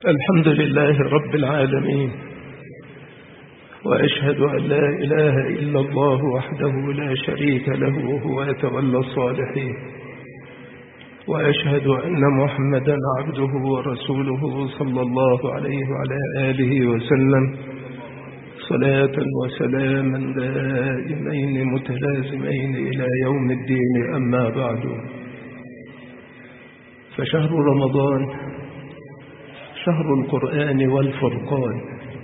الحمد لله رب العالمين، وأشهد أن لا إله إلا الله وحده لا شريك له وهو يتولى الصالحين، وأشهد أن محمدا عبده ورسوله صلى الله عليه وعلى آله وسلم صلاة وسلاما دائمين متلازمين إلى يوم الدين. أما بعد، فشهر رمضان شهر القرآن والفرقان،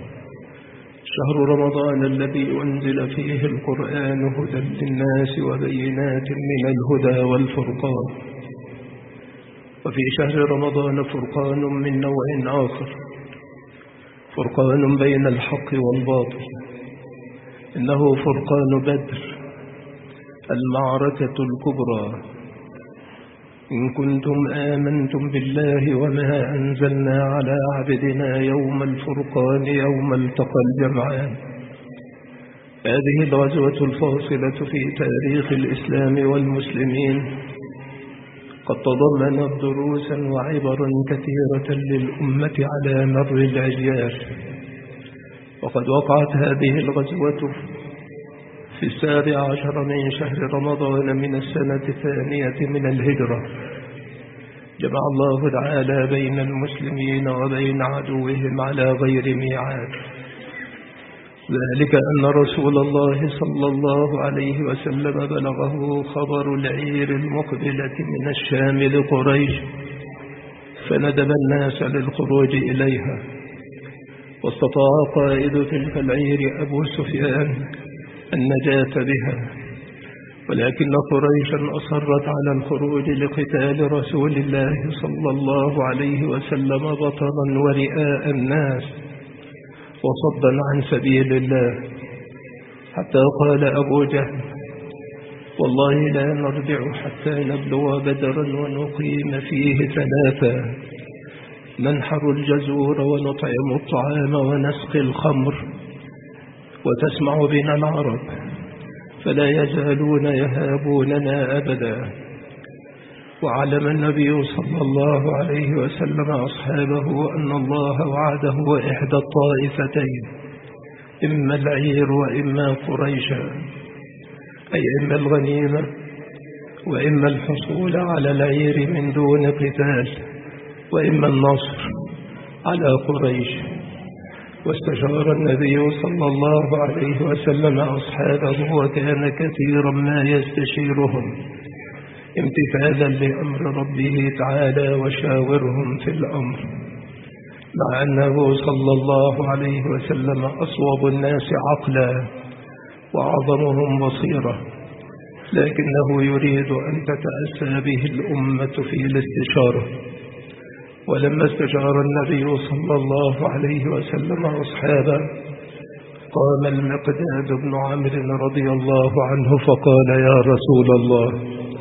شهر رمضان الذي أنزل فيه القرآن هدى للناس وبينات من الهدى والفرقان. وفي شهر رمضان فرقان من نوع آخر، فرقان بين الحق والباطل، إنه فرقان بدر، المعركة الكبرى. إن كنتم آمنتم بالله وما أنزلنا على عبدنا يوم الفرقان يوم التقى الجمعان. هذه الغزوة الفاصلة في تاريخ الإسلام والمسلمين قد تضمنت دروسا وعبرا كثيرة للأمة على مر الأجيال. وقد وقعت هذه الغزوة في 17 من شهر رمضان من السنة الثانية من الهجرة. جمع الله تعالى بين المسلمين وبين عدوهم على غير ميعاد، ذلك أن رسول الله صلى الله عليه وسلم بلغه خبر العير المقبلة من الشام لقريش، فندب الناس للخروج إليها. واستطاع قائد تلك العير أبو سفيان النجاة بها، ولكن قريشا أصرت على الخروج لقتال رسول الله صلى الله عليه وسلم بطرا ورئاء الناس وصدا عن سبيل الله، حتى قال أبو جهل: والله لا نرجع حتى نبلغ بدرا ونقيم فيه 3، ننحر الجزور ونطعم الطعام ونسقي الخمر، وتسمع بنا العرب فلا يزالون يهابوننا أبدا. وعلم النبي صلى الله عليه وسلم أصحابه أن الله وعده إحدى الطائفتين، إما العير وإما قريشا، أي إما الغنيمة وإما الحصول على العير من دون قتال، وإما النصر على قريش. واستشار النبي صلى الله عليه وسلم أصحابه، وكان كثيرا ما يستشيرهم امتثالا لأمر ربه تعالى وشاورهم في الأمر، مع أنه صلى الله عليه وسلم أصوب الناس عقلا وأعظمهم بصيرة، لكنه يريد أن تتأسى به الأمة في الاستشارة. ولما استشار النبي صلى الله عليه وسلم أصحابه، قام المقداد بن عمرو رضي الله عنه فقال: يا رسول الله،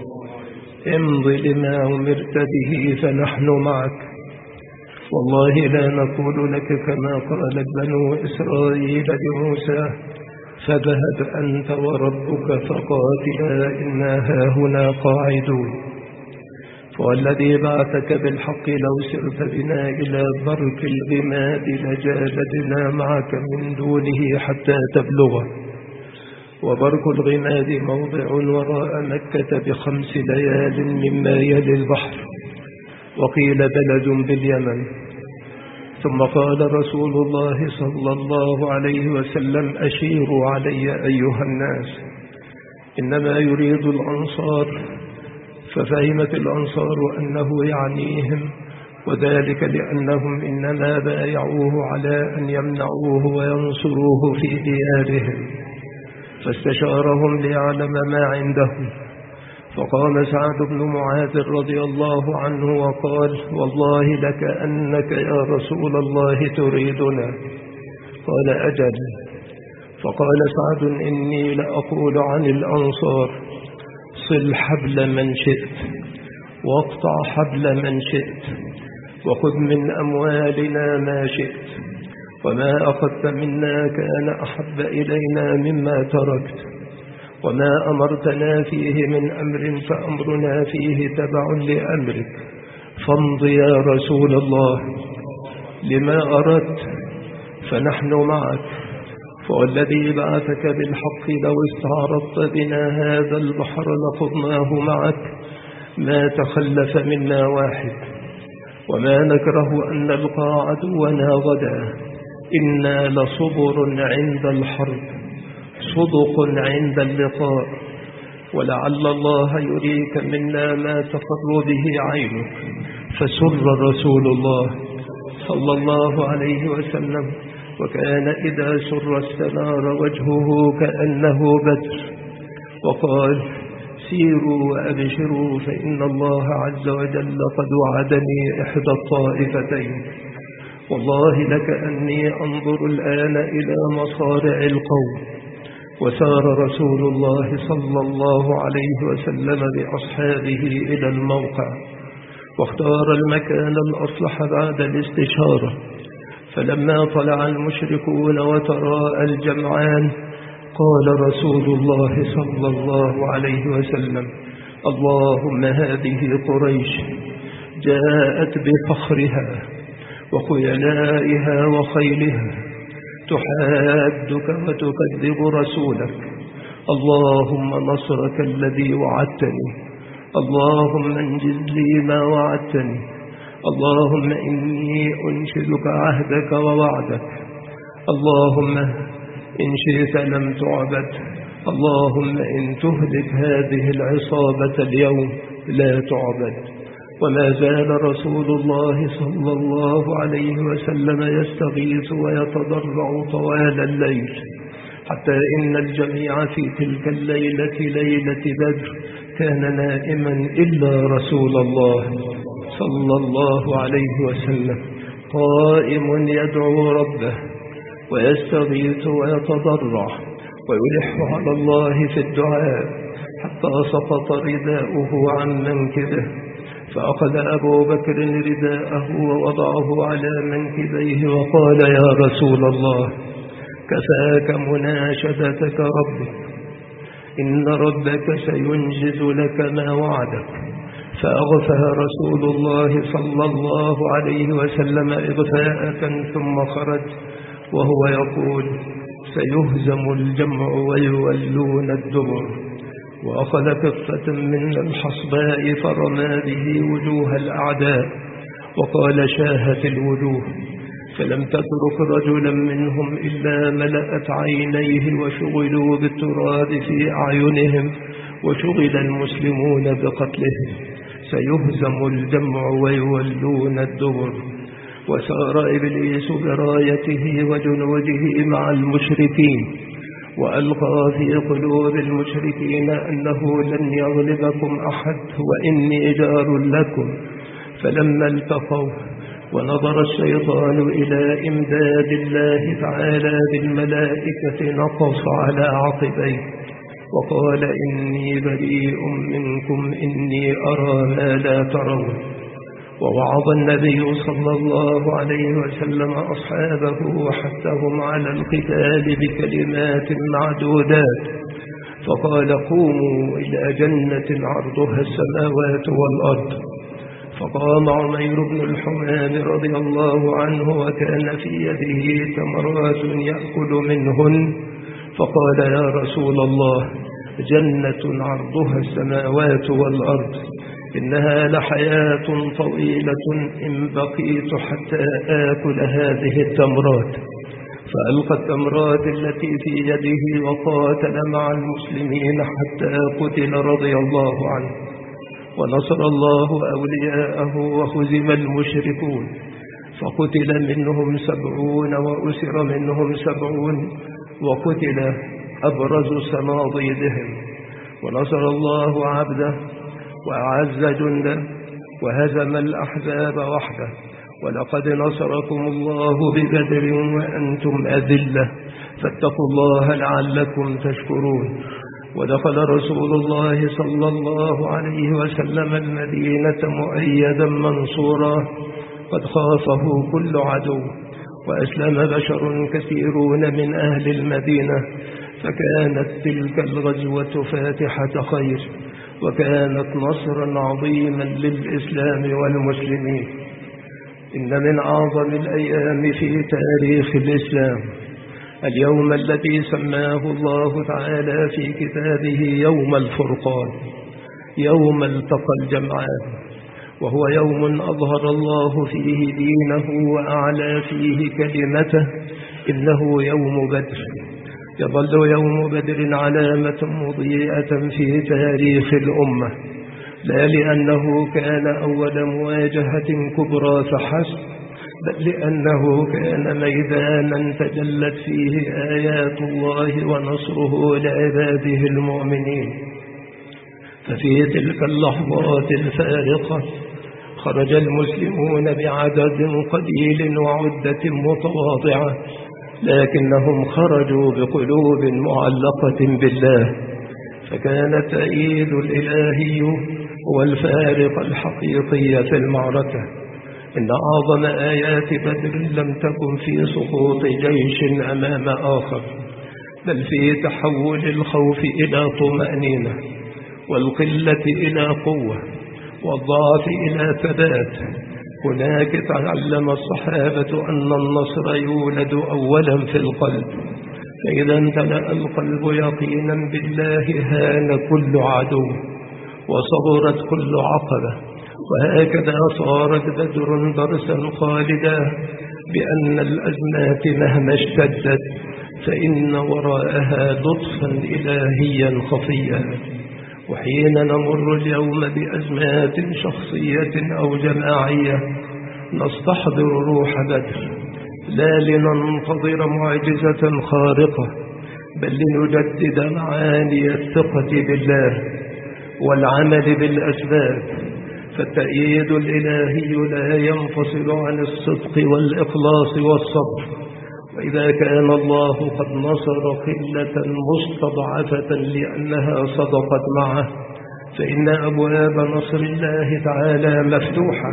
امض لما أمرت به فنحن معك، والله لا نقول لك كما قالت بنو إسرائيل لموسى: فذهب أنت وربك فقاتلا إنا هاهنا قاعدون. والذي بعثك بالحق لو سرت بنا إلى برك الغماد لجالدنا معك من دونه حتى تبلغه. وبرك الغماد موضع وراء مكة ب5 ليال مما يلي البحر، وقيل بلد باليمن. ثم قال رسول الله صلى الله عليه وسلم: أشيروا علي أيها الناس، إنما يريد الأنصار. ففهمت الأنصار أنه يعنيهم، وذلك لأنهم إنما بايعوه على أن يمنعوه وينصروه في ديارهم، فاستشارهم ليعلم ما عندهم. فقام سعد بن معاذ رضي الله عنه وقال: والله لك أنك يا رسول الله تريدنا. قال: أجل. فقال سعد: إني لأقول عن الأنصار: صل حبل من شئت واقطع حبل من شئت، وخذ من أموالنا ما شئت، وما أخذت منا كان أحب إلينا مما تركت، وما أمرتنا فيه من أمر فأمرنا فيه تبع لأمرك، فامض يا رسول الله. لما أردت فنحن معك، فوالذي بعثك بالحق لو استعرضت بنا هذا البحر لخضناه معك ما تخلف منا واحد، وما نكره أن نلقى عدونا غدا، إنا لصبر عند الحرب صدق عند اللقاء، ولعل الله يريك منا ما تقر به عينك. فسر رسول الله صلى الله عليه وسلم، وكان إذا سر استنار وجهه كأنه بدر، وقال سيروا وأبشروا فإن الله عز وجل قد وعدني إحدى الطائفتين. والله لكأني أنظر الآن إلى مصارع القوم. وسار رسول الله صلى الله عليه وسلم بأصحابه إلى الموقع، واختار المكان الأصلح بعد الاستشارة. فلما طلع المشركون وتراءى الجمعان قال رسول الله صلى الله عليه وسلم اللهم هذه قريش جاءت بفخرها وخيلائها وخيلها تحادك وتكذب رسولك، اللهم نصرك الذي وعدتني، اللهم انجز لي ما وعدتني، اللهم إني أنشدك عهدك ووعدك، اللهم إن شئت لم تعبد، اللهم إن تهلك هذه العصابة اليوم لا تعبد. وما زال رسول الله صلى الله عليه وسلم يستغيث ويتضرع طوال الليل، حتى إن الجميع في تلك الليلة ليلة بدر كان نائما إلا رسول الله صلى الله عليه وسلم قائم يدعو ربه ويستغيث ويتضرع ويلح على الله في الدعاء، حتى سقط رداؤه عن منكبه، فأخذ أبو بكر رداءه ووضعه على منكبيه وقال يا رسول الله كفاك مناشدتك ربك، إن ربك سينجز لك ما وعدك. فأغفى رسول الله صلى الله عليه وسلم إغفاءة ثم خرج وهو يقول سيهزم الجمع ويولون الدبر. وأخذ كفة من الحصباء فرمى به وجوه الأعداء وقال شاهت الوجوه، فلم تترك رجلا منهم إلا ملأت عينيه وشغلوا بالتراب في أعينهم وشغل المسلمون بقتلهم. سيهزم الجمع ويولون الدبر. وسار إبليس برايته وجنوده مع المشركين وألقى في قلوب المشركين أنه لن يغلبكم أحد وإني جار لكم. فلما التقوا ونظر الشيطان إلى إمداد الله تعالى بالملائكة نقص على عقبيه وقال إني بريء منكم إني أرى ما لا ترون. ووعظ النبي صلى الله عليه وسلم أصحابه وحثهم على القتال بكلمات معدودات، فقال قوموا إلى جنة عرضها السماوات والأرض. فقام عمير بن الحمام رضي الله عنه وكان في يده تمرات يأكل منهن، فقال يا رسول الله جنة عرضها السماوات والأرض إنها لحياة طويلة إن بقيت حتى آكل هذه التمرات. فألقى التمرات التي في يده وقاتل مع المسلمين حتى قتل رضي الله عنه. ونصر الله أولياءه وهزم المشركون، فقتل منهم 70 وأسر منهم 70 وقتل أبرز صناديدهم. ونصر الله عبده وأعز جنده وهزم الأحزاب وحده. ولقد نصركم الله ببدر وأنتم أذلة فاتقوا الله لعلكم تشكرون. ودخل رسول الله صلى الله عليه وسلم المدينة مؤيدا منصورا قد خافه كل عدو، وأسلم بشر كثيرون من أهل المدينة، فكانت تلك الغزوة فاتحة خير وكانت نصرا عظيما للإسلام والمسلمين. إن من أعظم الأيام في تاريخ الإسلام اليوم الذي سماه الله تعالى في كتابه يوم الفرقان، يوم التقى الجمعان، وهو يوم أظهر الله فيه دينه وأعلى فيه كلمته، إنه يوم بدر. يظل يوم بدر علامة مضيئة في تاريخ الأمة، لا لأنه كان أول مواجهة كبرى فحسب، بل لأنه كان ميدانا تجلت فيه آيات الله ونصره لعباده المؤمنين. ففي تلك اللحظات الفارقة خرج المسلمون بعدد قليل وعدة متواضعة، لكنهم خرجوا بقلوب معلقة بالله، فكان التأييد الإلهي هو الفارق الحقيقي في المعركة. إن أعظم آيات بدر لم تكن في سقوط جيش أمام آخر، بل في تحول الخوف إلى طمأنينة، والقلة إلى قوة، والضعف إلى ثبات. هناك تعلم الصحابة أن النصر يولد أولا في القلب، فإذا امتلأ القلب يقينا بالله هان كل عدو وصبرت كل عقبة. وهكذا صارت بدر درسا خالدا بأن الأزمات مهما اشتدت فإن وراءها لطفا إلهيا خفيا. وحين نمر اليوم بأزمات شخصية أو جماعية نستحضر روح بدر، لا لننتظر معجزة خارقة، بل لنجدد معاني الثقة بالله والعمل بالأسباب. فالتأييد الإلهي لا ينفصل عن الصدق والإخلاص والصبر. وإذا كان الله قد نصر قلة مستضعفة لأنها صدقت معه، فإن أبواب نصر الله تعالى مفتوحة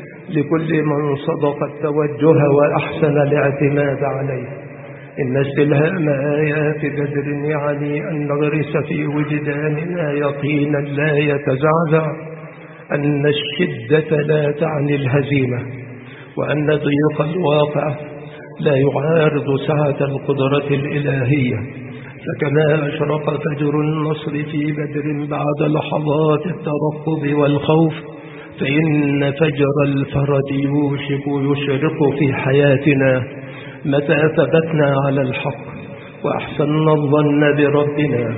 لكل من صدق التوجه وأحسن الاعتماد عليه. إن استلهام آيات بدر يعني أن نغرس في وجداننا يقينا لا يتزعزع أن الشدة لا تعني الهزيمة، وأن ضيق الواقع لا يعارض سعة القدرة الإلهية. فكما أشرق فجر النصر في بدر بعد لحظات الترقب والخوف، فإن فجر الفرج يوشك يشرق في حياتنا متى ثبتنا على الحق وأحسننا الظن بربنا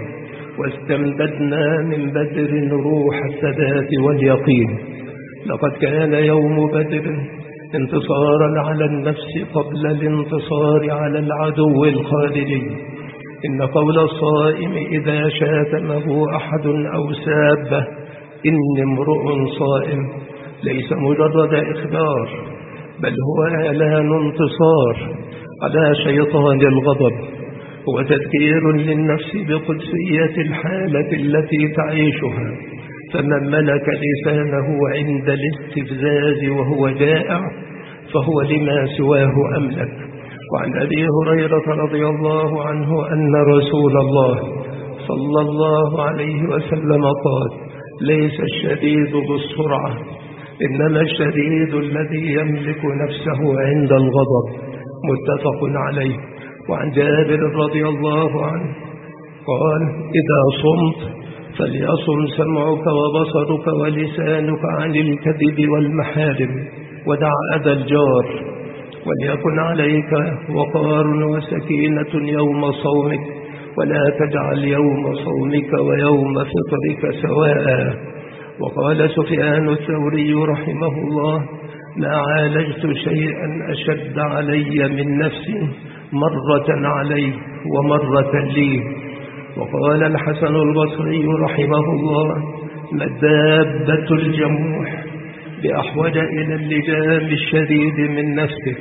واستمددنا من بدر روح الثبات واليقين. لقد كان يوم بدر انتصارا على النفس قبل الانتصار على العدو الخارجي. إن قول الصائم إذا شاتمه أحد أو سابه إني امرؤ صائم ليس مجرد إخبار، بل هو إعلان انتصار على شيطان الغضب، هو تذكير للنفس بقدسية الحالة التي تعيشها. فمن ملك لسانه عند الاستفزاز وهو جائع فهو لما سواه أملك. وعن أبي هريرة رضي الله عنه أن رسول الله صلى الله عليه وسلم قال: ليس الشديد بالسرعة، إنما الشديد الذي يملك نفسه عند الغضب. متفق عليه. وعن جابر رضي الله عنه قال: إذا صمت فليصم سمعك وبصرك ولسانك عن الكذب والمحارم، ودع أذى الجار، وليكن عليك وقار وسكينة يوم صومك، ولا تجعل يوم صومك ويوم فطرك سواء. وقال سفيان الثوري رحمه الله: ما عالجت شيئا أشد علي من نفسي، مرة علي ومرة لي. وقال الحسن البصري رحمه الله: ما الدابة الجموح بأحوج إلى اللجام الشديد من نفسك.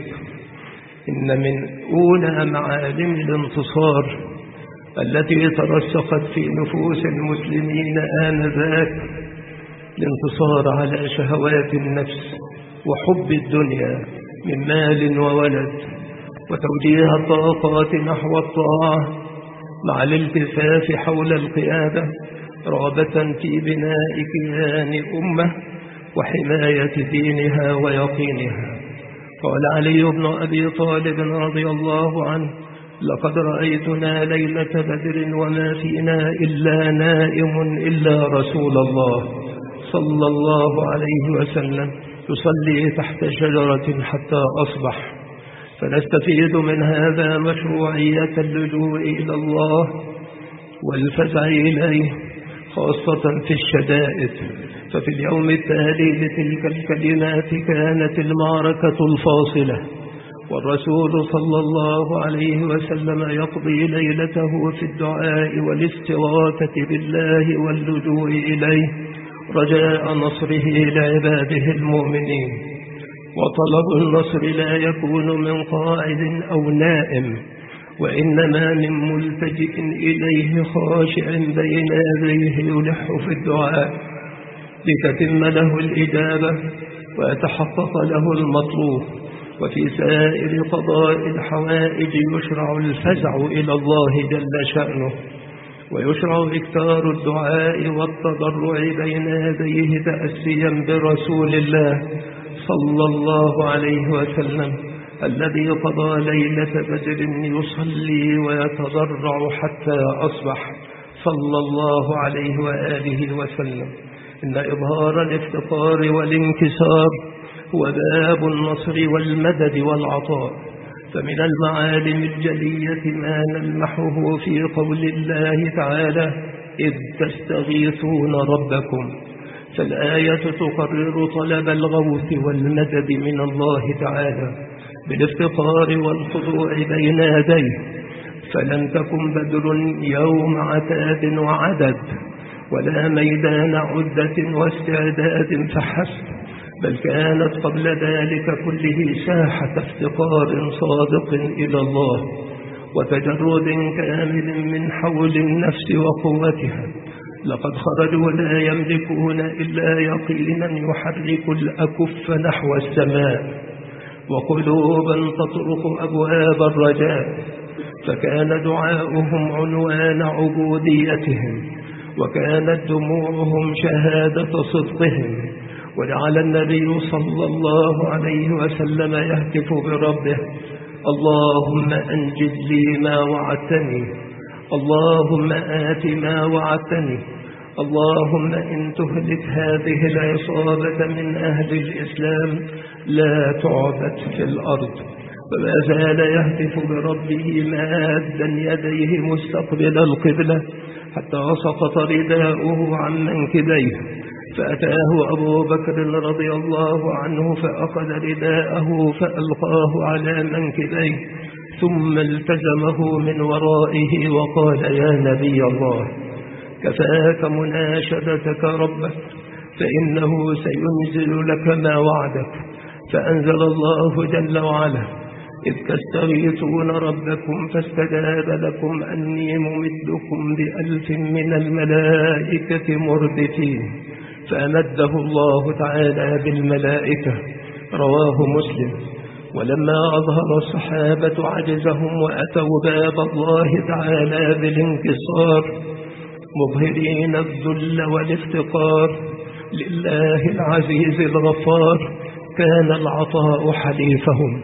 إن من أولى معالم الانتصار التي ترسخت في نفوس المسلمين آنذاك الانتصار على شهوات النفس وحب الدنيا من مال وولد، وتوجيه الطاقات نحو الطاعة مع الالتفاف حول القيادة، رغبة في بناء كيان أمة وحماية دينها ويقينها. قال علي بن أبي طالب رضي الله عنه: لقد رأيتنا ليلة بدر وما فينا إلا نائم إلا رسول الله صلى الله عليه وسلم يصلي تحت شجرة حتى أصبح. فنستفيد من هذا مشروعية اللجوء إلى الله والفزع إليه خاصة في الشدائد. ففي اليوم التالي لتلك الكلمات كانت المعركة الفاصلة، والرسول صلى الله عليه وسلم يقضي ليلته في الدعاء والاستغاثة بالله واللجوء إليه رجاء نصره لعباده المؤمنين. وطلب النصر لا يكون من قاعد أو نائم، وإنما من ملتجئ إليه خاشع بين يديه يلح في الدعاء لتتم له الإجابة ويتحقق له المطلوب. وفي سائر قضاء الحوائج يشرع الفزع إلى الله جل شأنه، ويشرع إكثار الدعاء والتضرع بين يديه تأسيا برسول الله صلى الله عليه وسلم الذي قضى ليلة بدر يصلي ويتضرع حتى أصبح صلى الله عليه وآله وسلم. إن إظهار الافتقار والانكسار هو باب النصر والمدد والعطاء. فمن المعالم الجلية ما نلمحه في قول الله تعالى: إذ تستغيثون ربكم. فالآية تقرر طلب الغوث والمدد من الله تعالى بالافتقار والخضوع بين يديه. فلم تكن بدر يوم عتاد وعدد، ولا ميدان عدة واستعداد فحسب، بل كانت قبل ذلك كله ساحة افتقار صادق إلى الله وتجرد كامل من حول النفس وقوتها. لقد خرجوا لا يملكون إلا يقينا يحرك الأكف نحو السماء، وقلوبا تطرق أبواب الرجاء. فكان دعاؤهم عنوان عبوديتهم، وكانت دموعهم شهادة صدقهم. وجعل النبي صلى الله عليه وسلم يهتف بربه: اللهم أنجز لي ما وعدتني، اللهم آت ما وعدتني، اللهم إن تهلك هذه العصابة من أهل الإسلام لا تعبد في الأرض. وما زال يهتف بربه مادا يديه مستقبل القبلة حتى سقط رداؤه عن منكبيه، فأتاه أبو بكر رضي الله عنه فأخذ رداءه فألقاه على منكبيه، ثم التزمه من ورائه وقال: يا نبي الله، كفاك مناشدتك ربك، فإنه سينزل لك ما وعدك. فأنزل الله جل وعلا: إذ تستغيثون ربكم فاستجاب لكم أني ممدكم ب1000 من الملائكة مردفين. فأمده الله تعالى بالملائكة. رواه مسلم. ولما أظهر الصحابة عجزهم وأتوا باب الله تعالى بالانكسار مظهرين الذل والافتقار لله العزيز الغفار، كان العطاء حليفهم.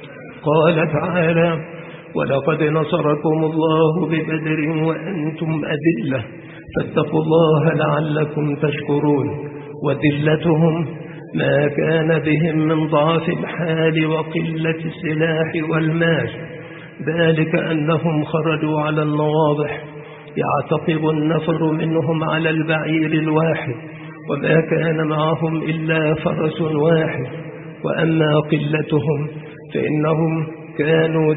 قال تعالى: ولقد نصركم الله ببدر وأنتم أذلة فاتقوا الله لعلكم تشكرون. وذلتهم ما كان بهم من ضعف الحال وقلة السلاح والمال، ذلك أنهم خرجوا على النواضح يعتقب النفر منهم على البعير الواحد، وما كان معهم إلا فرس واحد. وأما قلتهم فإنهم كانوا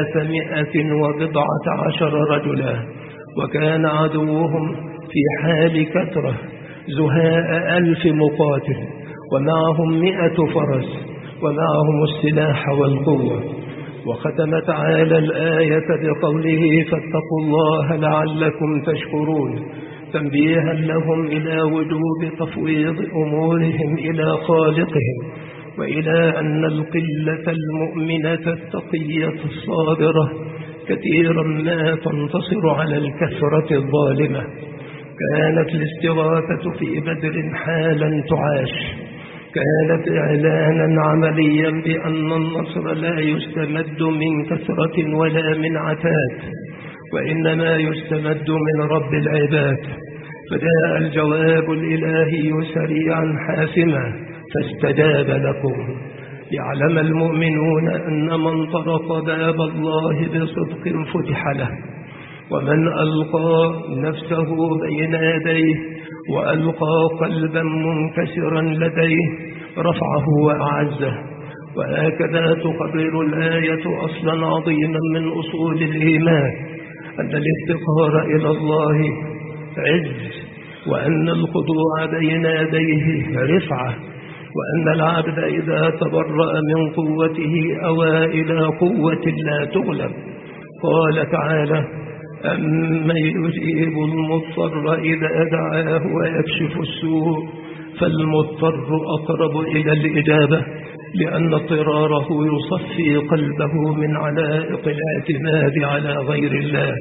319 رجلا، وكان عدوهم في حال كثرة زهاء 1000 مقاتل، ومعهم 100 فرس، ومعهم السلاح والقوة. وختم تعالى الآية بقوله: فاتقوا الله لعلكم تشكرون، تنبيها لهم إلى وجوب تفويض أمورهم إلى خالقهم، وإلى أن القلة المؤمنة التقية الصابرة كثيرا ما تنتصر على الكثرة الظالمة. كانت الاستغاثة في بدر حالا تعاش، كانت إعلانا عمليا بأن النصر لا يستمد من كثرة ولا من عتاد، وإنما يستمد من رب العباد. فجاء الجواب الإلهي سريعا حاسما فاستجاب لكم، ليعلم المؤمنون أن من طرق باب الله بصدق فتح له، ومن ألقى نفسه بين يديه وألقى قلبا منكسرا لديه رفعه وأعزه. وهكذا تقرر الآية أصلا عظيما من أصول الإيمان، أن الافتقار إلى الله عز، وأن الخضوع بين يديه رفعة، وأن العبد إذا تبرأ من قوته أوى إلى قوة لا تغلب. قال تعالى: أمن يجيب المضطر إذا دعاه ويكشف السوء، فالمضطر أقرب إلى الإجابة، لأن اضطراره يصفي قلبه من علائق الاعتماد على غير الله.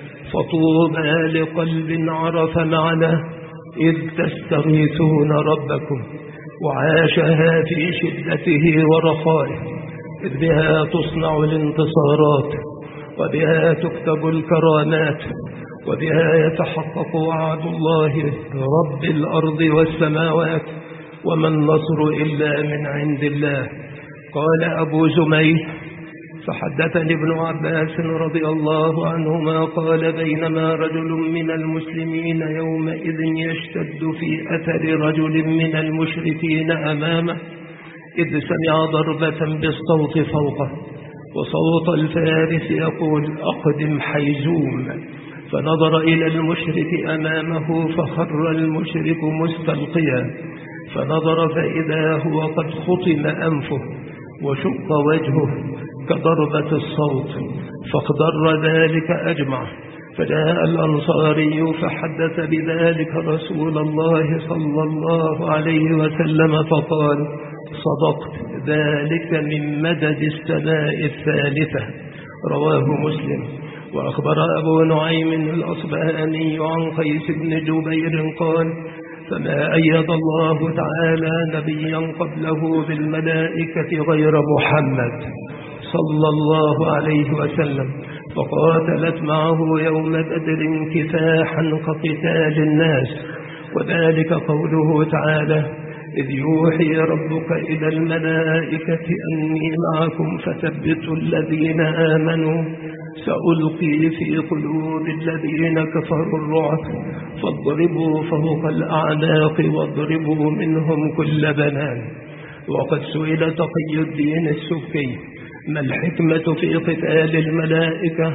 فطوبى لقلب عرف معنى إذ تستغيثون ربكم، وعاشها في شدته ورخائه، إذ بها تصنع الانتصارات، وبها تكتب الكرامات، وبها يتحقق وعد الله رب الأرض والسماوات، وما النصر إلا من عند الله. قال أبو زميل: فحدثني ابن عباس رضي الله عنهما قال: بينما رجل من المسلمين يومئذ يشتد في أثر رجل من المشركين أمامه، إذ سمع ضربة بالصوت فوقه، وصوت الفارس يقول: أقدم حيزوم. فنظر إلى المشرك أمامه فخر المشرك مستلقيا، فنظر فإذا هو قد خطم أنفه وشق وجهه كضربة الصوت، فاخضر ذلك أجمع. فجاء الأنصاري فحدث بذلك رسول الله صلى الله عليه وسلم فقال: صدقت، ذلك من مدد السماء الثالثة. رواه مسلم. وأخبر أبو نعيم الأصبهاني عن قيس بن جبير قال: فما أيد الله تعالى نبيا قبله بالملائكة غير محمد صلى الله عليه وسلم، فقاتلت معه يوم بدر كفاحا كقتال الناس. وذلك قوله تعالى: إذ يوحي ربك إلى الملائكة أني معكم فثبتوا الذين آمنوا سألقي في قلوب الذين كفروا الرعب فاضربوا فوق الأعناق واضربوا منهم كل بنان. وقد سئل تقي الدين السبكي: ما الحكمة في قتال الملائكة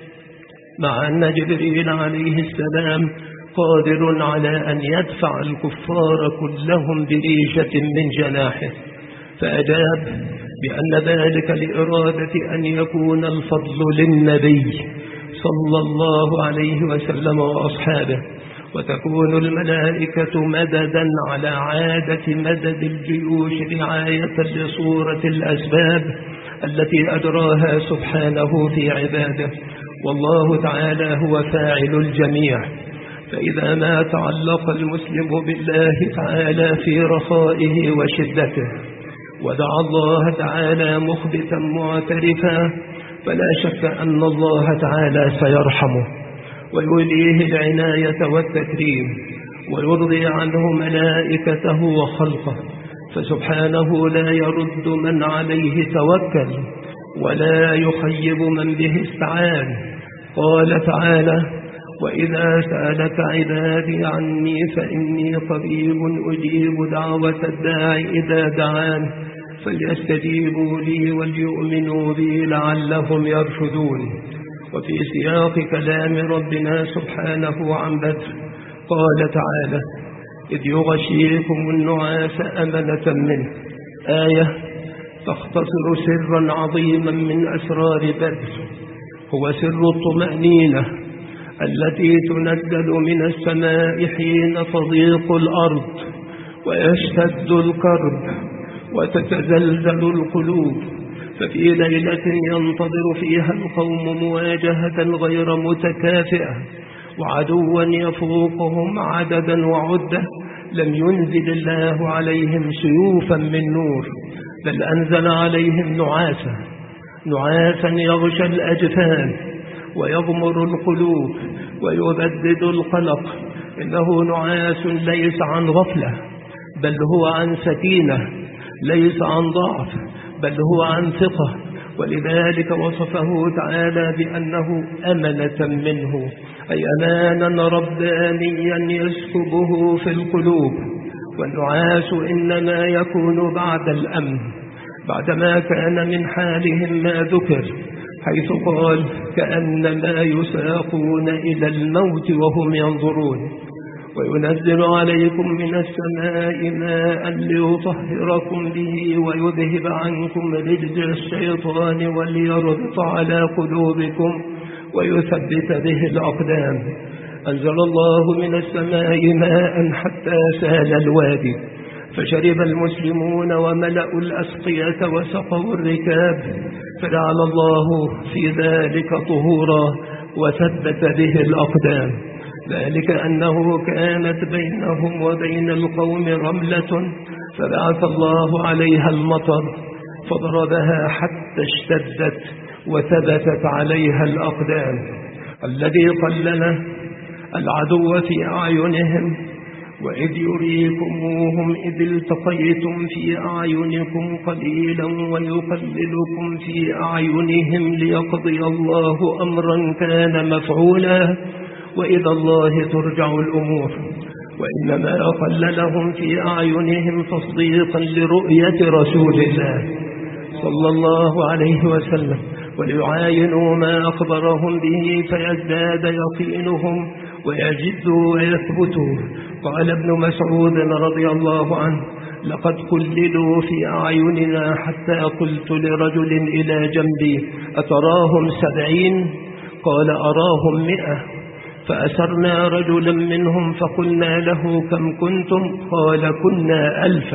مع أن جبريل عليه السلام قادر على أن يدفع الكفار كلهم بريشة من جناحه؟ فأجاب بأن ذلك لإرادة أن يكون الفضل للنبي صلى الله عليه وسلم وأصحابه، وتكون الملائكة مددا على عادة مدد الجيوش رعاية لصورة الأسباب التي أجراها سبحانه في عباده، والله تعالى هو فاعل الجميع. فإذا ما تعلق المسلم بالله تعالى في رخائه وشدته ودعا الله تعالى مخبتا معترفا، فلا شك أن الله تعالى سيرحمه ويوليه العناية والتكريم ويرضي عنه ملائكته وخلقه، فسبحانه لا يرد من عليه توكل ولا يخيب من به استعان. قال تعالى: وإذا سألك عبادي عني فإني قريب أجيب دعوة الداعي إذا دعان فليستجيبوا لي وليؤمنوا بي لعلهم يرشدون. وفي سياق كلام ربنا سبحانه عن بدر قال تعالى: إذ يغشيكم النعاس أمنة منه، آية تختصر سرا عظيما من أسرار بدر، هو سر الطمأنينة التي تنزل من السماء حين تضيق الأرض ويشتد الكرب وتتزلزل القلوب، ففي ليلة ينتظر فيها القوم مواجهة غير متكافئة وعدوا يفوقهم عددا وعدة، لم ينزل الله عليهم سيوفا من نور، بل أنزل عليهم نعاسا يغشى الأجفان ويغمر القلوب ويبدد القلق. إنه نعاس ليس عن غفلة، بل هو عن سكينة، ليس عن ضعف، بل هو عن ثقة. ولذلك وصفه تعالى بأنه أمنة منه، أي أمانا ربانيا يسكبه في القلوب. والنعاس إنما يكون بعد الأمن، بعدما كان من حالهم ما ذكر، حيث قال كأنما يساقون إلى الموت وهم ينظرون. وينزل عليكم من السماء ماء ليطهركم به ويذهب عنكم رجز الشيطان وليربط على قلوبكم ويثبت به الأقدام. أنزل الله من السماء ماء حتى سال الوادي، فشرب المسلمون وملأوا الأسقية وسقوا الركاب، فجعل الله في ذلك طهورا وثبت به الأقدام. ذلك أنه كانت بينهم وبين القوم رملة، فبعث الله عليها المطر فضربها حتى اشتدت وثبتت عليها الأقدام. الذي قلل العدو في أعينهم، وإذ يريكموهم إذ التقيتم في أعينكم قليلا ويقللكم في أعينهم ليقضي الله أمرا كان مفعولا وإلى الله ترجع الأمور. وإنما قللهم في أعينهم تصديقا لرؤية رسول الله صلى الله عليه وسلم، وليعاينوا ما أخبرهم به فيزداد يقينهم ويجدوا ويثبتوا. قال ابن مسعود رضي الله عنه: لقد قللوا في أعيننا حتى قلت لرجل إلى جنبي: أتراهم 70؟ قال: أراهم 100. فأسرنا رجلا منهم فقلنا له: كم كنتم؟ قال: كنا 1000.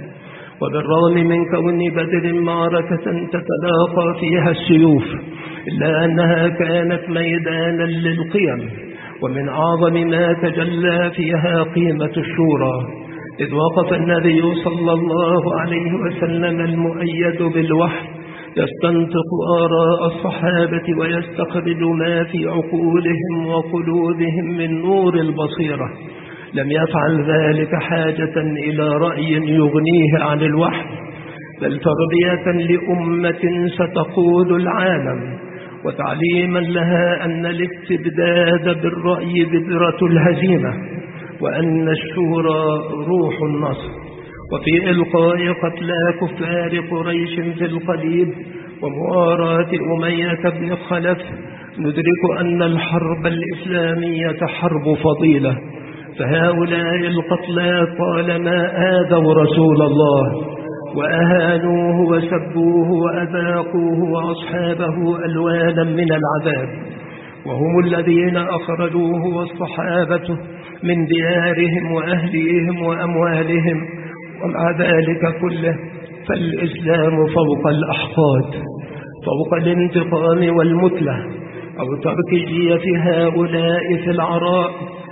وبالرغم من كون بدر معركة تتلاقى فيها السيوف، إلا أنها كانت ميدانا للقيم، ومن أعظم ما تجلى فيها قيمة الشورى، إذ وقف النبي صلى الله عليه وسلم المؤيد بالوحي يستنطق آراء الصحابة ويستخرج ما في عقولهم وقلوبهم من نور البصيرة. لم يفعل ذلك حاجة إلى رأي يغنيه عن الوحي، بل تربية لأمة ستقود العالم، وتعليما لها أن الاستبداد بالرأي بذرة الهزيمة، وأن الشورى روح النصر. وفي إلقاء قتلى كفار قريش في القليب ومؤاراة أمية بن خلف ندرك أن الحرب الإسلامية حرب فضيلة. فهؤلاء القتلى طالما آذوا رسول الله وأهانوه وسبوه وأذاقوه وأصحابه ألوانا من العذاب، وهم الذين أخرجوه والصحابة من ديارهم وأهليهم وأموالهم. ومع ذلك كله فالإسلام فوق الأحقاد، فوق الانتقام والمثلة أو تركية هؤلاء في العراء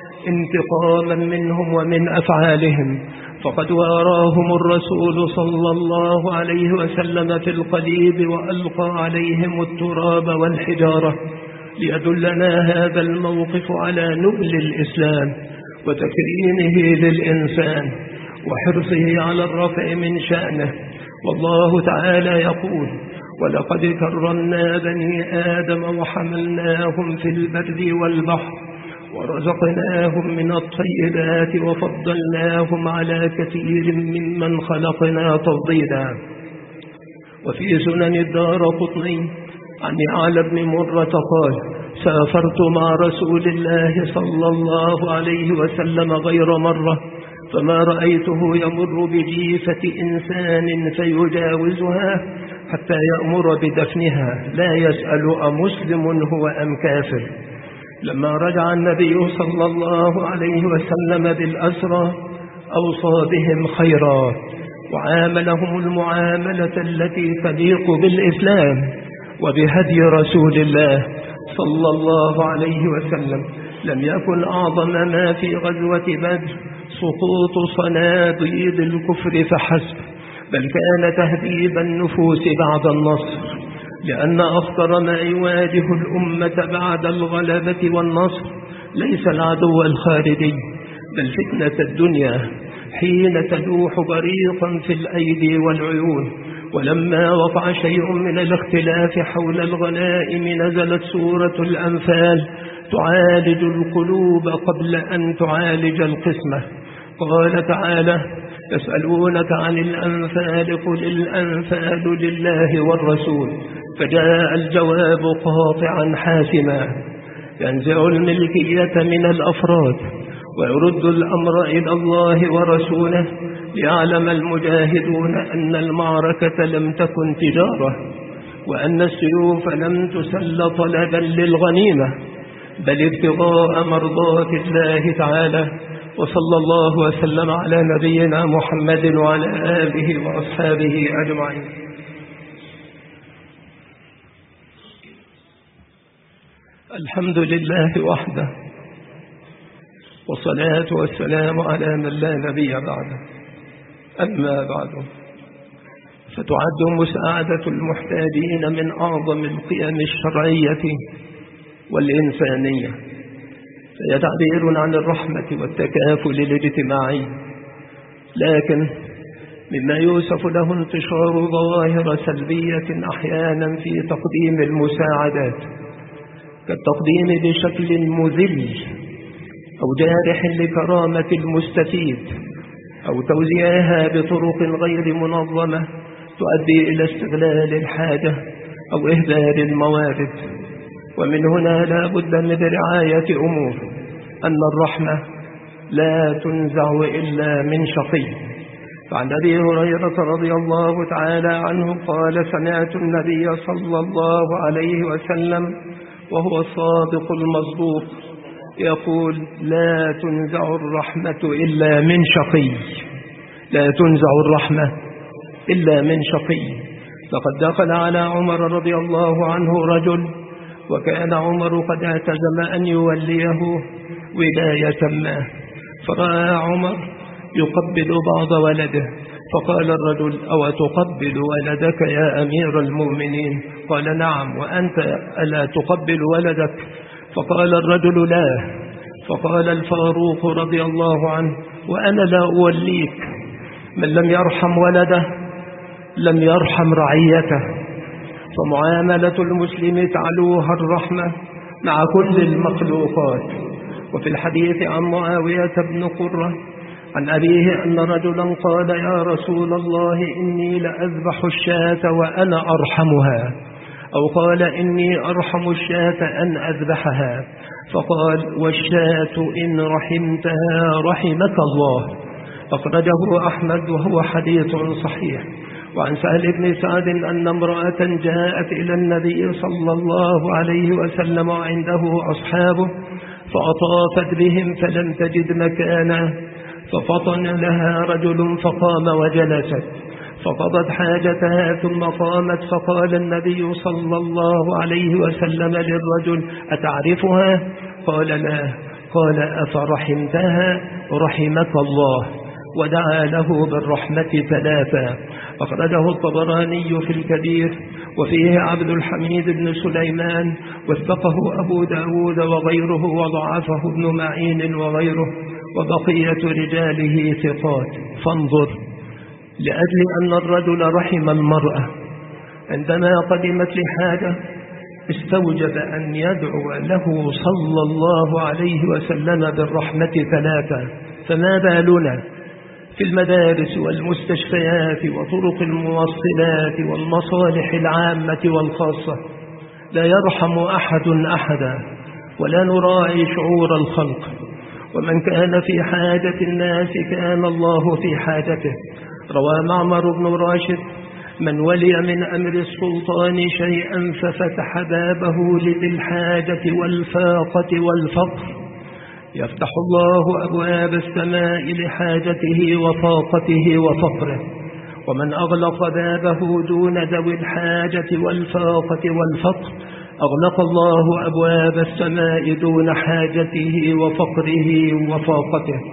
انتقاما منهم ومن أفعالهم، فقد واراهم الرسول صلى الله عليه وسلم في القليب وألقى عليهم التراب والحجارة، ليدلنا هذا الموقف على نبل الإسلام وتكريمه للإنسان وحرصه على الرفع من شأنه. والله تعالى يقول: ولقد كرمنا بني آدم وحملناهم في البر والبحر ورزقناهم من الطيبات وفضلناهم على كثير ممن خلقنا تفضيلا. وفي سنن الدارقطني عن يعلى بن مرة قال: سافرت مع رسول الله صلى الله عليه وسلم غير مرة، فما رأيته يمر بجيفة إنسان فيجاوزها حتى يأمر بدفنها، لا يسأل أمسلم هو أم كافر. لما رجع النبي صلى الله عليه وسلم بالأسرى أوصى بهم خيرا وعاملهم المعاملة التي تليق بالإسلام وبهدي رسول الله صلى الله عليه وسلم. لم يكن أعظم ما في غزوة بدر سقوط صناديد الكفر فحسب، بل كان تهذيب النفوس بعد النصر، لأن أخطر ما يواجه الأمة بعد الغلبة والنصر ليس العدو الخارجي، بل فتنة الدنيا حين تلوح بريقا في الأيدي والعيون. ولما وقع شيء من الاختلاف حول الغنائم نزلت سورة الأنفال تعالج القلوب قبل أن تعالج القسمة. قال تعالى: يسألونك عن الأنفال قل الأنفال لله والرسول، فجاء الجواب قاطعا حاسما ينزع الملكية من الأفراد ويرد الأمر إلى الله ورسوله، ليعلم المجاهدون أن المعركة لم تكن تجارة، وأن السيوف لم تسل طلبا للغنيمة، بل ابتغاء مرضات الله تعالى. وصلى الله وسلم على نبينا محمد وعلى آله وأصحابه أجمعين. الحمد لله وحده، والصلاة والسلام على من لا نبي بعده. أما بعد، فتعد مساعدة المحتاجين من أعظم القيم الشرعية والإنسانية، فهي تعبير عن الرحمة والتكافل الاجتماعي، لكن مما يوصف له انتشار ظواهر سلبية أحيانا في تقديم المساعدات، كالتقديم بشكل مذل أو جارح لكرامة المستفيد، أو توزيعها بطرق غير منظمة تؤدي إلى استغلال الحاجة أو إهدار الموارد. ومن هنا لا بد من رعاية أمور، أن الرحمة لا تنزع إلا من شقي. فعن أبي هريرة رضي الله تعالى عنه قال: سمعت النبي صلى الله عليه وسلم وهو الصادق المصدوق يقول: لا تنزع الرحمة إلا من شقي، لا تنزع الرحمة إلا من شقي. لقد دخل على عمر رضي الله عنه رجل، وكان عمر قد اعتزم أن يوليه ولاية ما، فرأى عمر يقبل بعض ولده، فقال الرجل: أو تقبل ولدك يا أمير المؤمنين؟ قال: نعم، وأنت ألا تقبل ولدك؟ فقال الرجل: لا. فقال الفاروق رضي الله عنه: وأنا لا أوليك. من لم يرحم ولده لم يرحم رعيته. فمعاملة المسلم تعلوها الرحمة مع كل المخلوقات. وفي الحديث عن معاوية بن قرة عن أبيه أن رجلا قال: يا رسول الله، إني لأذبح الشاة وأنا أرحمها، أو قال: إني أرحم الشاة أن أذبحها. فقال: والشاة إن رحمتها رحمك الله. أخرجه أحمد وهو حديث صحيح. وعن سهل بن سعد أن امرأة جاءت إلى النبي صلى الله عليه وسلم وعنده أصحابه، فأطافت بهم فلم تجد مكانا، ففطن لها رجل فقام وجلست، فقضت حاجتها ثم قامت، فقال النبي صلى الله عليه وسلم للرجل: أتعرفها؟ قال: لا. قال: أفرحمتها؟ رحمك الله. ودعا له بالرحمة ثلاثا. أخرجه الطبراني في الكبير، وفيه عبد الحميد بن سليمان، وثقه أبو داود وغيره، وضعفه ابن معين وغيره، وبقية رجاله ثقات. فانظر، لأجل أن الرجل رحم المرأة عندما قدمت لحاجة استوجب أن يدعو له صلى الله عليه وسلم بالرحمة ثلاثا. فما بالنا في المدارس والمستشفيات وطرق الموصلات والمصالح العامة والخاصة؟ لا يرحم أحد أحدا، ولا نراعي شعور الخلق. ومن كان في حاجة الناس كان الله في حاجته. روى معمر بن راشد: من ولي من أمر السلطان شيئا ففتح بابه لذي الحاجة والفاقة والفقر يفتح الله أبواب السماء لحاجته وفاقته وفقره، ومن أغلق بابه دون ذوي الحاجة والفاقة والفقر أغلق الله أبواب السماء دون حاجته وفقره وفاقته.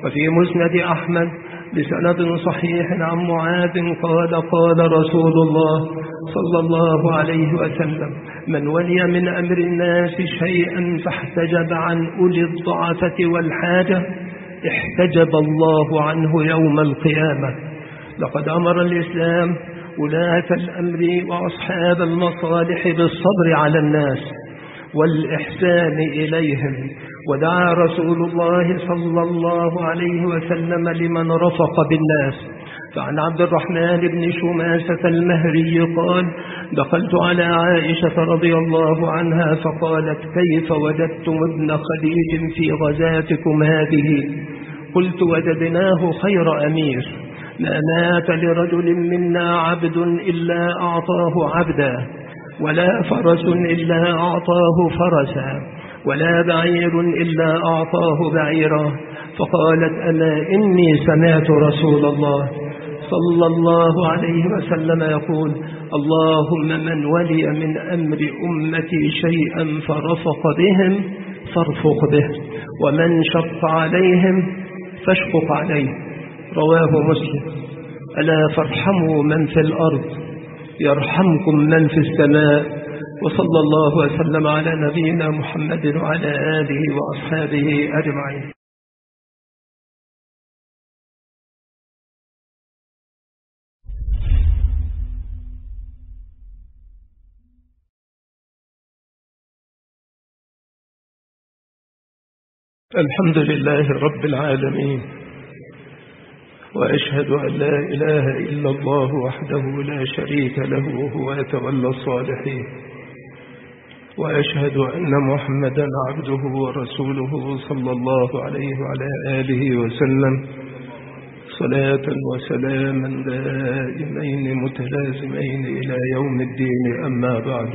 وفي مسند أحمد بسند صحيح عن معاذ قال قال رسول الله صلى الله عليه وسلم: من ولي من أمر الناس شيئا فاحتجب عن أولي الضعفة والحاجة احتجب الله عنه يوم القيامة. لقد أمر الإسلام ولاة الأمر وأصحاب المصالح بالصبر على الناس والإحسان إليهم، ودعا رسول الله صلى الله عليه وسلم لمن رفق بالناس. فعن عبد الرحمن بن شماسة المهري قال: دخلت على عائشة رضي الله عنها فقالت: كيف وجدتم ابن خديج في غزاتكم هذه؟ قلت: وجدناه خير أمير، ما مات لرجل منا عبد إلا أعطاه عبدا، ولا فرس إلا أعطاه فرسا، ولا بعير إلا أعطاه بعيرا. فقالت: ألا إني سمعت رسول الله صلى الله عليه وسلم يقول: اللهم من ولي من أمر أمتي شيئا فرفق بهم فارفق به، ومن شق عليهم فاشقق عليه. رواه مسلم. ألا فارحموا من في الأرض يرحمكم من في السماء. وصلى الله وسلم على نبينا محمد وعلى آله وأصحابه أجمعين. الحمد لله رب العالمين، وأشهد أن لا إله إلا الله وحده لا شريك له وهو يتولى الصالحين، وأشهد أن محمدا عبده ورسوله صلى الله عليه وعلى آله وسلم، صلاة وسلاما دائمين متلازمين إلى يوم الدين. أما بعد،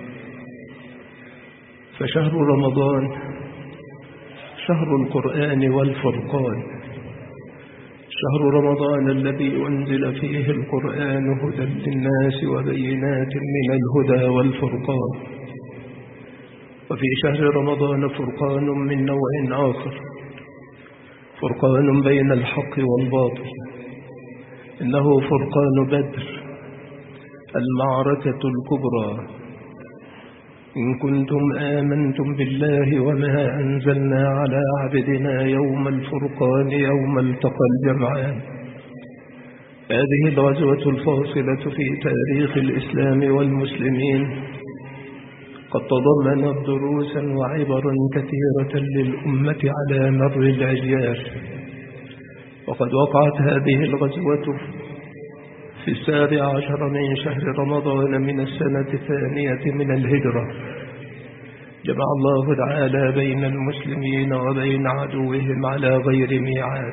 فشهر رمضان شهر القرآن والفرقان، شهر رمضان الذي أنزل فيه القرآن هدى للناس وبينات من الهدى والفرقان. وفي شهر رمضان فرقان من نوع آخر، فرقان بين الحق والباطل، إنه فرقان بدر، المعركة الكبرى. إن كنتم آمنتم بالله وما أنزلنا على عبدنا يوم الفرقان يوم التقى الجمعان. هذه الغزوة الفاصلة في تاريخ الإسلام والمسلمين قد تضمنت دروسا وعبرا كثيرة للأمة على مر الأجيال. وقد وقعت هذه الغزوة في 17 من شهر رمضان من السنة الثانية من الهجرة. جمع الله تعالى بين المسلمين وبين عدوهم على غير ميعاد،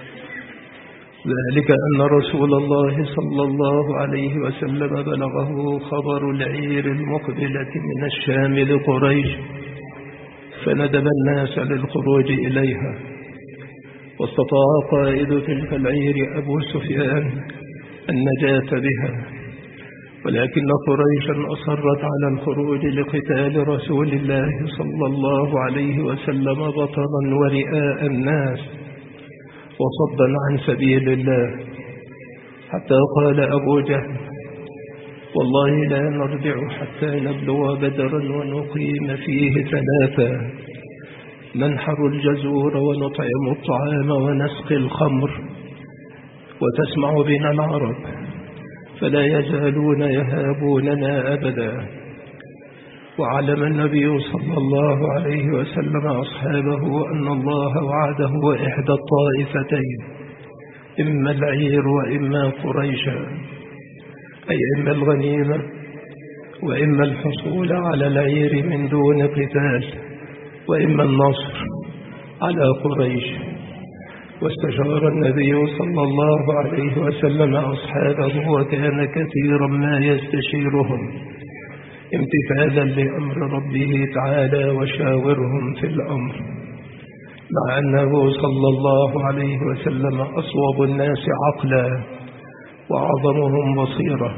ذلك أن رسول الله صلى الله عليه وسلم بلغه خبر العير المقبلة من الشام لقريش، فندب الناس للخروج إليها. واستطاع قائد تلك العير أبو سفيان النجاة بها، ولكن قريشا أصرت على الخروج لقتال رسول الله صلى الله عليه وسلم بطرا ورئاء الناس وصدا عن سبيل الله، حتى قال أبو جهل: والله لا نرجع حتى نبلغ بدرا ونقيم فيه 3، ننحر الجزور ونطعم الطعام ونسقي الخمر، وتسمع بنا العرب فلا يزالون يهابوننا أبدا. وعلم النبي صلى الله عليه وسلم أصحابه أن الله وعده إحدى الطائفتين، إما العير وإما قريشا، أي إما الغنيمة وإما الحصول على العير من دون قتال، وإما النصر على قريش. واستشار النبي صلى الله عليه وسلم أصحابه، وكان كثيرا ما يستشيرهم امتثالا لأمر ربه تعالى: وشاورهم في الأمر. مع أنه صلى الله عليه وسلم أصوب الناس عقلا وأعظمهم بصيرة،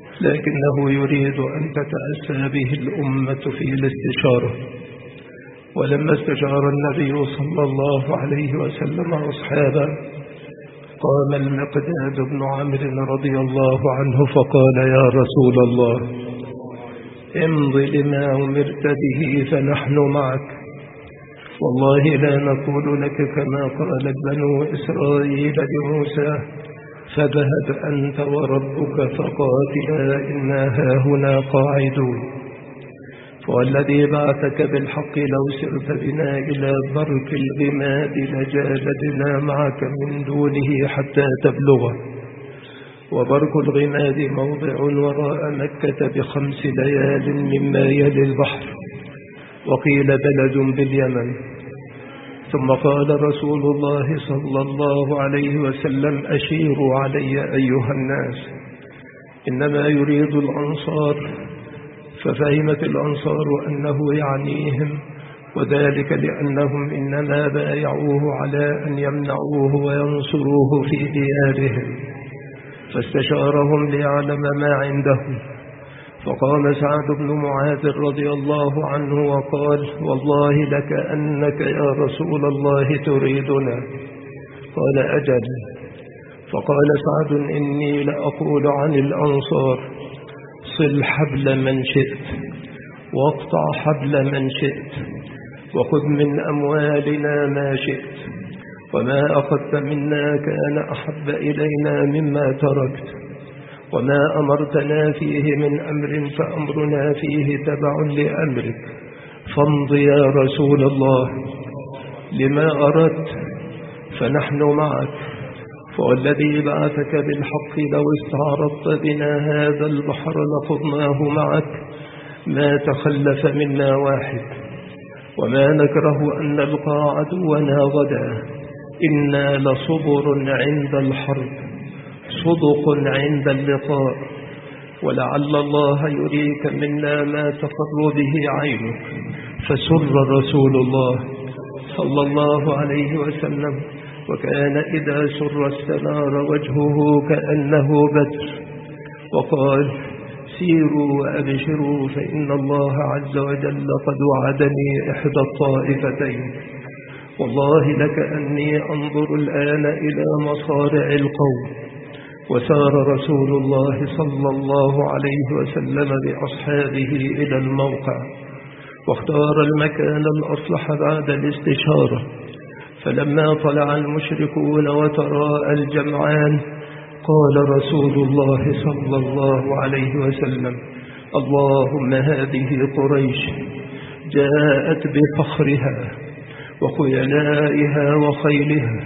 لكنه يريد أن تتأسى به الأمة في الاستشارة. ولما استشار النبي صلى الله عليه وسلم أصحابه قام المقداد بن عمرو رضي الله عنه فقال: يا رسول الله، امض لما أمرت به فنحن معك، والله لا نقول لك كما قالت بنو إسرائيل لموسى: فذهب أنت وربك فقاتلا إنا هاهنا قاعدون. والذي بعثك بالحق لو سرت بنا إلى برك الغماد لجالدنا معك من دونه حتى تبلغه، وبرك الغماد موضع وراء مكة ب5 ليال مما يلي البحر، وقيل بلد باليمن. ثم قال رسول الله صلى الله عليه وسلم: أشيروا علي أيها الناس، إنما يريد الأنصار. ففهمت الأنصار أنه يعنيهم، وذلك لأنهم إنما بايعوه على أن يمنعوه وينصروه في ديارهم، فاستشارهم ليعلم ما عندهم. فقام سعد بن معاذ رضي الله عنه وقال: والله لكأنك يا رسول الله تريدنا. قال: أجل. فقال سعد: إني لأقول عن الأنصار: صل حبل من شئت واقطع حبل من شئت، وخذ من أموالنا ما شئت، وما أخذت منا كان أحب إلينا مما تركت، وما أمرتنا فيه من أمر فأمرنا فيه تبع لأمرك، فامض يا رسول الله لما أردت فنحن معك. فوالذي بعثك بالحق لو استعرضت بنا هذا البحر لخضناه معك ما تخلف منا واحد، وما نكره أن نلقى عدونا غدا، إنا لصبر عند الحرب صدق عند اللقاء، ولعل الله يريك منا ما تقر به عينك. فسر رسول الله صلى الله عليه وسلم، وكان إذا سر استنار وجهه كأنه بدر، وقال: سيروا وأبشروا فإن الله عز وجل قد وعدني إحدى الطائفتين. والله لكأني أنظر الآن إلى مصارع القوم. وسار رسول الله صلى الله عليه وسلم بأصحابه إلى الموقع، واختار المكان الأصلح بعد الاستشارة. فلما طلع المشركون وتراءى الجمعان قال رسول الله صلى الله عليه وسلم: اللهم هذه قريش جاءت بفخرها وخيلائها وخيلها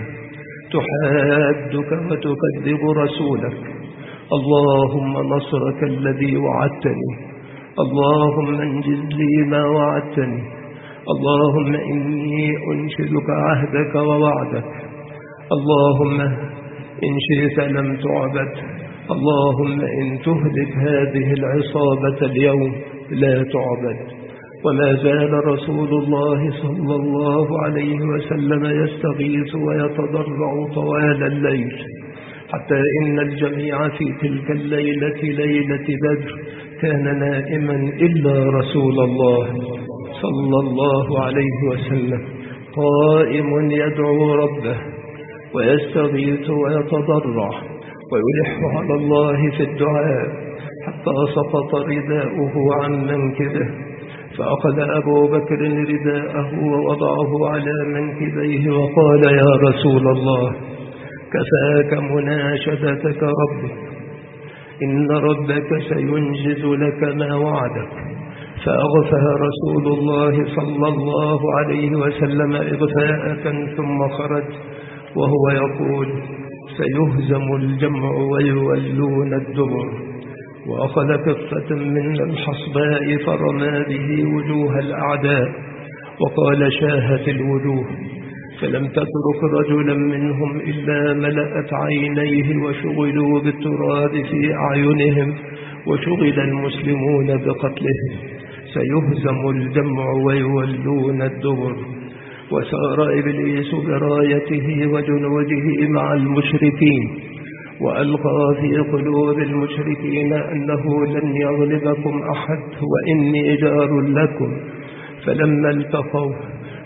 تحادك وتكذب رسولك، اللهم نصرك الذي وعدتني، اللهم انجز لي ما وعدتني، اللهم إني أنشدك عهدك ووعدك، اللهم إن شئت لم تعبد، اللهم إن تهلك هذه العصابة اليوم لا تعبد. وما زال رسول الله صلى الله عليه وسلم يستغيث ويتضرع طوال الليل، حتى إن الجميع في تلك الليلة ليلة بدر كان نائما إلا رسول الله صلى الله عليه وسلم قائم يدعو ربه ويستغيث ويتضرع ويلح على الله في الدعاء، حتى سقط رداؤه عن منكبه، فأخذ أبو بكر رداءه ووضعه على منكبيه وقال: يا رسول الله كفاك مناشدتك ربك، إن ربك سينجز لك ما وعدك. فأغفى رسول الله صلى الله عليه وسلم إغفاءة ثم خرج وهو يقول: سيهزم الجمع ويولون الدبر. وأخذ كفة من الحصباء فرمى به وجوه الأعداء وقال: شاهت الوجوه. فلم تترك رجلا منهم إلا ملأت عينيه وشغلوا بالتراب في أعينهم، وشغل المسلمون بقتلهم. سيهزم الجمع ويولون الدبر. وسار إبليس برايته وجنوده مع المشركين، وألقى في قلوب المشركين أنه لن يغلبكم أحد وإني جار لكم. فلما التقوا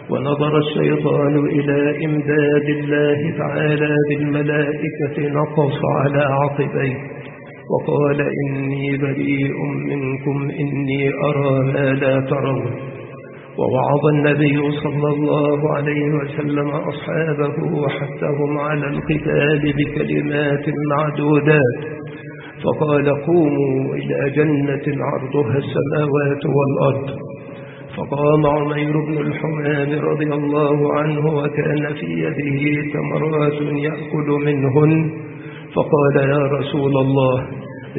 ونظر الشيطان إلى إمداد الله تعالى بالملائكة نقص على عقبيه وقال إني بريء منكم إني أرى ما لا ترون. ووعظ النبي صلى الله عليه وسلم أصحابه وحثهم على القتال بكلمات معدودات، فقال قوموا إلى جنة عرضها السماوات والأرض. فقام عمير بن الحمام رضي الله عنه وكان في يده تمرات يأكل منهن، فقال يا رسول الله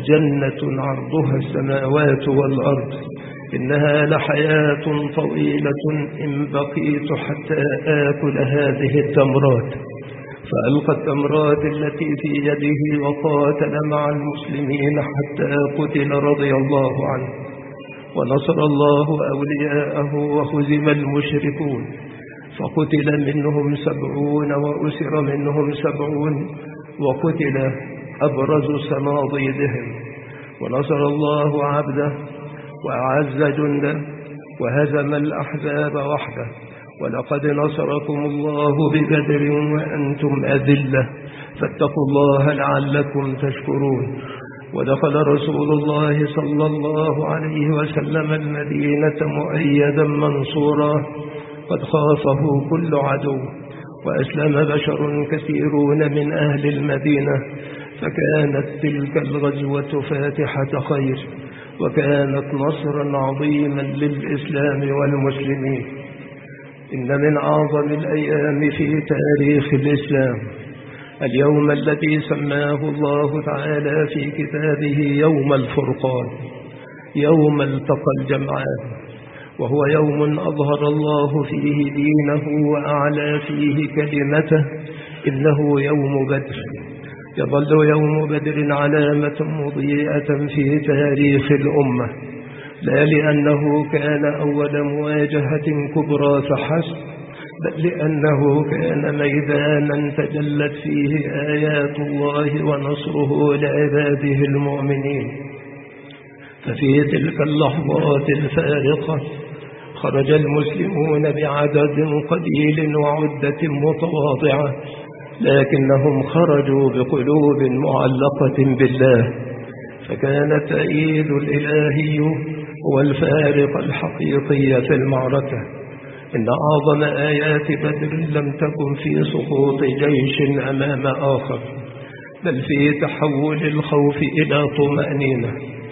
جنة عرضها السماوات والأرض إنها لحياة طويلة إن بقيت حتى آكل هذه التمرات. فألقى التمرات التي في يده وقاتل مع المسلمين حتى قتل رضي الله عنه. ونصر الله أولياءه وهزم المشركون، فقتل منهم 70 وأسر منهم 70 وقتل أبرز صناديدهم. ونصر الله عبده وأعز جنده وهزم الأحزاب وحده. ولقد نصركم الله ببدر وأنتم أذلة فاتقوا الله لعلكم تشكرون. ودخل رسول الله صلى الله عليه وسلم المدينة مؤيدا منصورا قد خافه كل عدو، وأسلم بشر كثيرون من أهل المدينة، فكانت تلك الغزوة فاتحة خير، وكانت نصرا عظيما للإسلام والمسلمين. إن من أعظم الأيام في تاريخ الإسلام اليوم الذي سماه الله تعالى في كتابه يوم الفرقان، يوم التقى الجمعان، وهو يوم أظهر الله فيه دينه وأعلى فيه كلمته، إنه يوم بدر. يظل يوم بدر علامة مضيئة في تاريخ الأمة، لا لأنه كان أول مواجهة كبرى فحسب، بل لأنه كان ميدانا تجلت فيه آيات الله ونصره لعباده المؤمنين. ففي تلك اللحظات الفارقة خرج المسلمون بعدد قليل وعدة متواضعة، لكنهم خرجوا بقلوب معلقة بالله، فكان التأييد الإلهي هو الفارق الحقيقي في المعركة. إن أعظم آيات بدر لم تكن في سقوط جيش أمام آخر، بل في تحول الخوف إلى طمأنينة،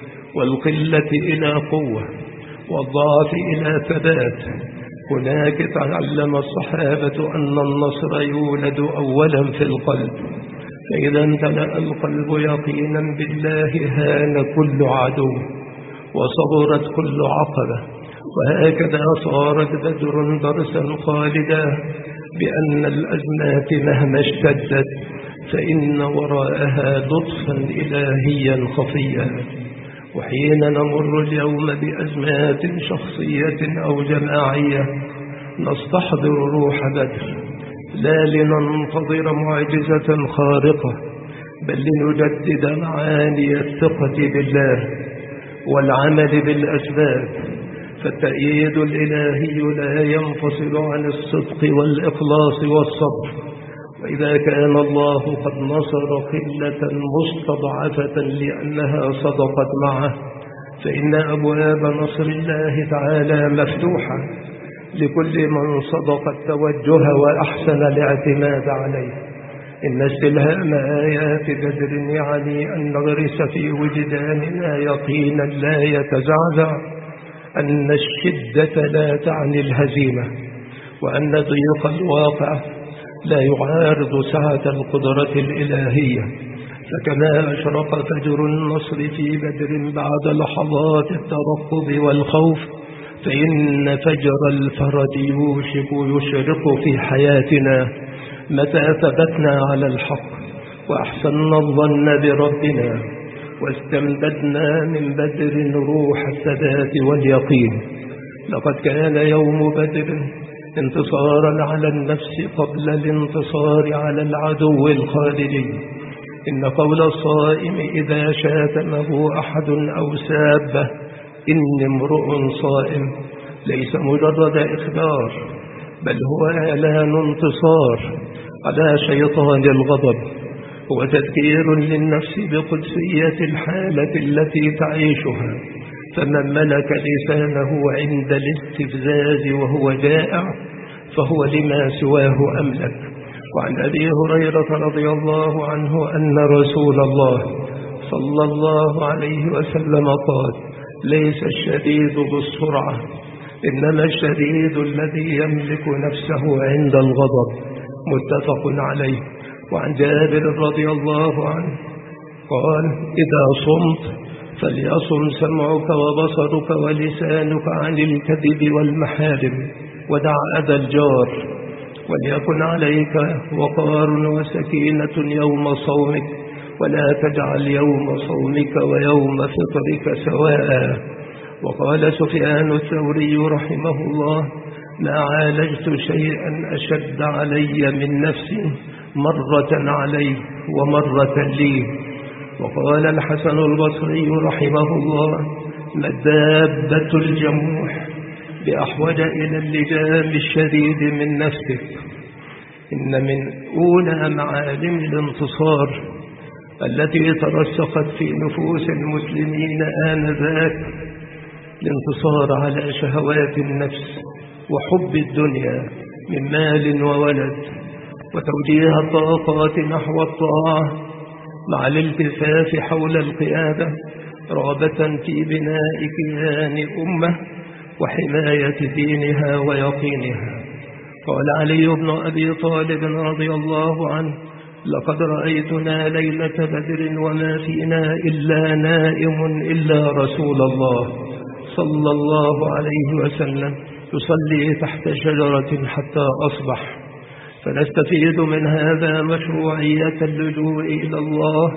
والقلة إلى قوة، والضعف إلى ثبات. هناك تعلم الصحابة أن النصر يولد أولا في القلب، فإذا امتلأ القلب يقينا بالله هان كل عدو وصبرت كل عقبة. وهكذا صارت بدر درسا خالدا بأن الأزمات مهما اشتدت فإن وراءها لطفا إلهيا خفيا. وحين نمر اليوم بأزمات شخصية أو جماعية نستحضر روح بدر، لا لننتظر معجزة خارقة، بل لنجدد معاني الثقة بالله والعمل بالأسباب. فالتأييد الإلهي لا ينفصل عن الصدق والإخلاص والصبر. وإذا كان الله قد نصر قلة مستضعفة لأنها صدقت معه، فإن أبواب نصر الله تعالى مفتوحة لكل من صدق التوجه وأحسن الاعتماد عليه. إن استلهام آيات بدر يعني أن نغرس في وجداننا يقينا لا يتزعزع أن الشدة لا تعني الهزيمة، وأن ضيق الواقع لا يعارض سعة القدرة الإلهية. فكما أشرق فجر النصر في بدر بعد لحظات الترقب والخوف، فإن فجر الفرج يوشك يشرق في حياتنا متى ثبتنا على الحق وأحسننا الظن بربنا واستمددنا من بدر روح الثبات واليقين. لقد كان يوم بدر انتصارا على النفس قبل الانتصار على العدو الخارجي. إن قول الصائم إذا شاتمه أحد أو سابه إني امرؤ صائم ليس مجرد إخبار، بل هو إعلان انتصار على شيطان الغضب، هو تذكير للنفس بقدسية الحالة التي تعيشها. فمن ملك لسانه عند الاستفزاز وهو جائع فهو لما سواه أملك. وعن أبي هريرة رضي الله عنه أن رسول الله صلى الله عليه وسلم قال: ليس الشديد بالسرعة، إنما الشديد الذي يملك نفسه عند الغضب. متفق عليه. وعن جابر رضي الله عنه قال: إذا صمت فليصم سمعك وبصرك ولسانك عن الكذب والمحارم، ودع أذى الجار، وليكن عليك وقار وسكينة يوم صومك، ولا تجعل يوم صومك ويوم فطرك سواء. وقال سفيان الثوري رحمه الله: ما عالجت شيئا أشد علي من نفسي، مرة علي ومرة لي. وقال الحسن البصري رحمه الله: ما الدابة الجموح بأحوج إلى اللجام الشديد من نفسك. إن من أولى معالم الانتصار التي ترسخت في نفوس المسلمين آنذاك الانتصار على شهوات النفس وحب الدنيا من مال وولد، وتوجيه الطاقات نحو الطاعة مع الالتفاف حول القيادة، رغبة في بناء كيان أمة وحماية دينها ويقينها. قال علي بن أبي طالب رضي الله عنه: لقد رأيتنا ليلة بدر وما فينا إلا نائم إلا رسول الله صلى الله عليه وسلم يصلي تحت شجرة حتى أصبح. فنستفيد من هذا مشروعية اللجوء إلى الله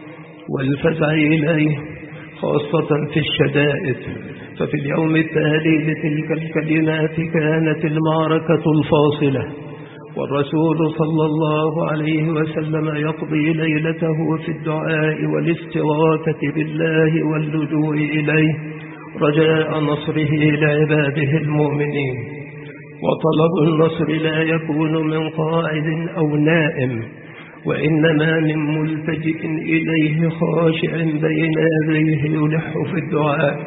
والفزع إليه خاصة في الشدائد. ففي اليوم التالي لتلك الكلمات كانت المعركة الفاصلة، والرسول صلى الله عليه وسلم يقضي ليلته في الدعاء والاستغاثة بالله واللجوء إليه رجاء نصره لعباده المؤمنين. وطلب النصر لا يكون من قاعد أو نائم، وإنما من ملتجئ إليه خاشع بين يديه يلح في الدعاء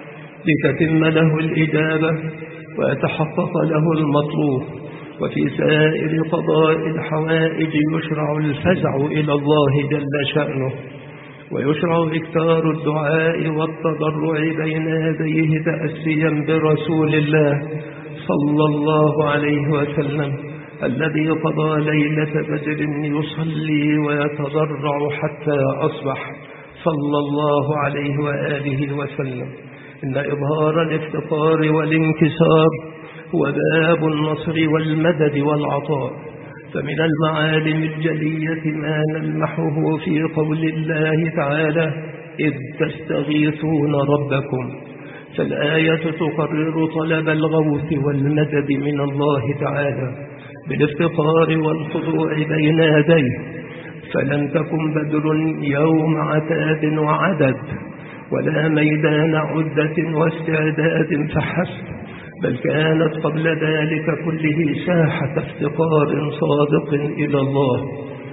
لتتم له الإجابة ويتحقق له المطلوب. وفي سائر قضاء الحوائج يشرع الفزع إلى الله جل شأنه، ويشرع إكثار الدعاء والتضرع بين يديه تأسيا برسول الله صلى الله عليه وسلم الذي قضى ليلة بدر يصلي ويتضرع حتى أصبح صلى الله عليه وآله وسلم. إن إظهار الافتقار والانكسار هو باب النصر والمدد والعطاء. فمن المعالم الجلية ما نلمحه في قول الله تعالى: إذ تستغيثون ربكم. فالآية تقرر طلب الغوث والمدد من الله تعالى بالافتقار والخضوع بين يديه. فلم تكن بدر يوم عتاد وعدد، ولا ميدان عدة واستعداد فحسب، بل كانت قبل ذلك كله ساحة افتقار صادق إلى الله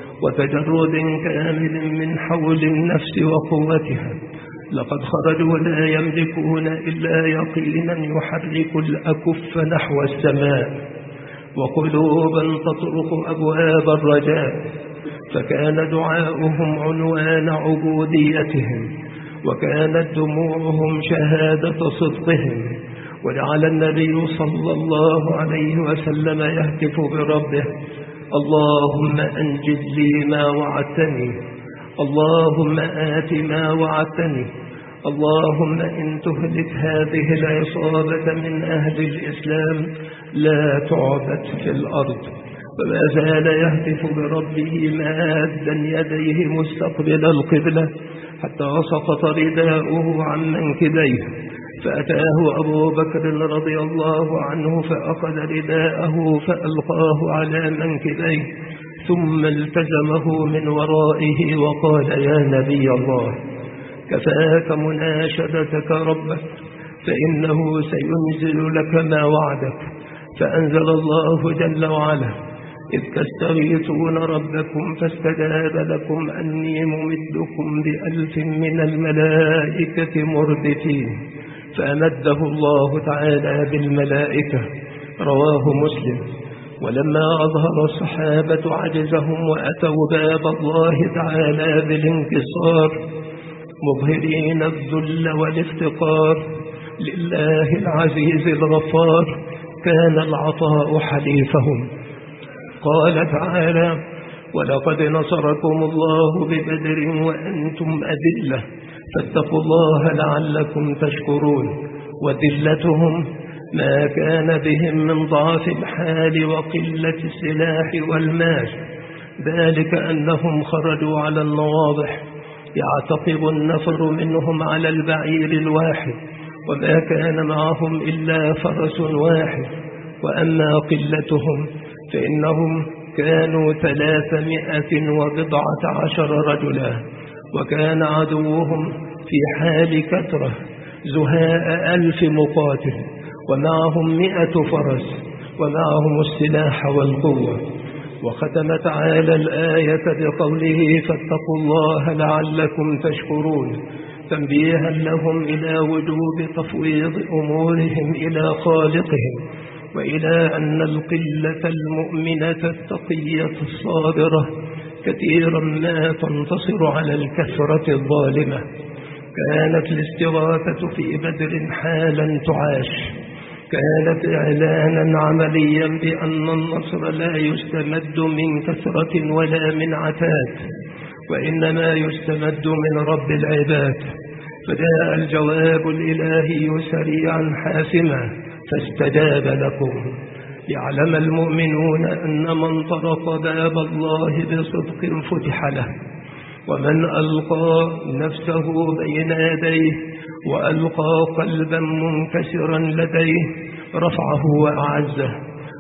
وتجرد كامل من حول النفس وقوتها. لقد خرجوا لا يملكون إلا يقينا يحرك الأكف نحو السماء، وقلوبا تطرق أبواب الرجاء. فكان دعاؤهم عنوان عبوديتهم، وكانت دموعهم شهادة صدقهم. وجعل النبي صلى الله عليه وسلم يهتف بربه: اللهم أنجز لي ما وعدتني، اللهم آت ما وعدتني، اللهم إن تهلك هذه العصابة من أهل الإسلام لا تعبد في الأرض. فما زال يهتف بربه مادا يديه مستقبل القبلة حتى سقط رداؤه عن منكبيه، فأتاه أبو بكر رضي الله عنه فأخذ رداءه فألقاه على منكبيه، ثم التزمه من ورائه وقال: يا نبي الله، كفاك مناشدتك ربك، فإنه سينزل لك ما وعدك. فأنزل الله جل وعلا: إذ تستغيثون ربكم فاستجاب لكم أني ممدكم ب1000 من الملائكة مردفين، فأمده الله تعالى بالملائكة. رواه مسلم. ولما أظهر الصحابة عجزهم وأتوا باب الله تعالى بالانكسار مظهرين الذل والافتقار لله العزيز الغفار، كان العطاء حليفهم. قال تعالى: ولقد نصركم الله ببدر وأنتم أذلة فاتقوا الله لعلكم تشكرون. وذلتهم ما كان بهم من ضعف الحال وقلة السلاح والمال، ذلك أنهم خرجوا على النواضح يعتقب النفر منهم على البعير الواحد، وما كان معهم إلا فرس واحد. وأما قلتهم فإنهم كانوا 319 رجلا، وكان عدوهم في حال كثرة زهاء 1000 مقاتل، ومعهم 100 فرس، ومعهم السلاح والقوة. وختم تعالى الآية بقوله: فاتقوا الله لعلكم تشكرون، تنبيها لهم إلى وجوب تفويض أمورهم إلى خالقهم، وإلى أن القلة المؤمنة التقية الصابرة كثيرا ما تنتصر على الكثرة الظالمة. كانت الاستغاثة في بدر حالا تعاش، كانت إعلانا عمليا بأن النصر لا يستمد من كثرة ولا من عتاد، وإنما يستمد من رب العباد. فجاء الجواب الإلهي سريعا حاسما: فاستجاب لكم، ليعلم المؤمنون أن من طرق باب الله بصدق فتح له، ومن ألقى نفسه بين يديه وألقى قلبا منكسرا لديه رفعه وأعزه.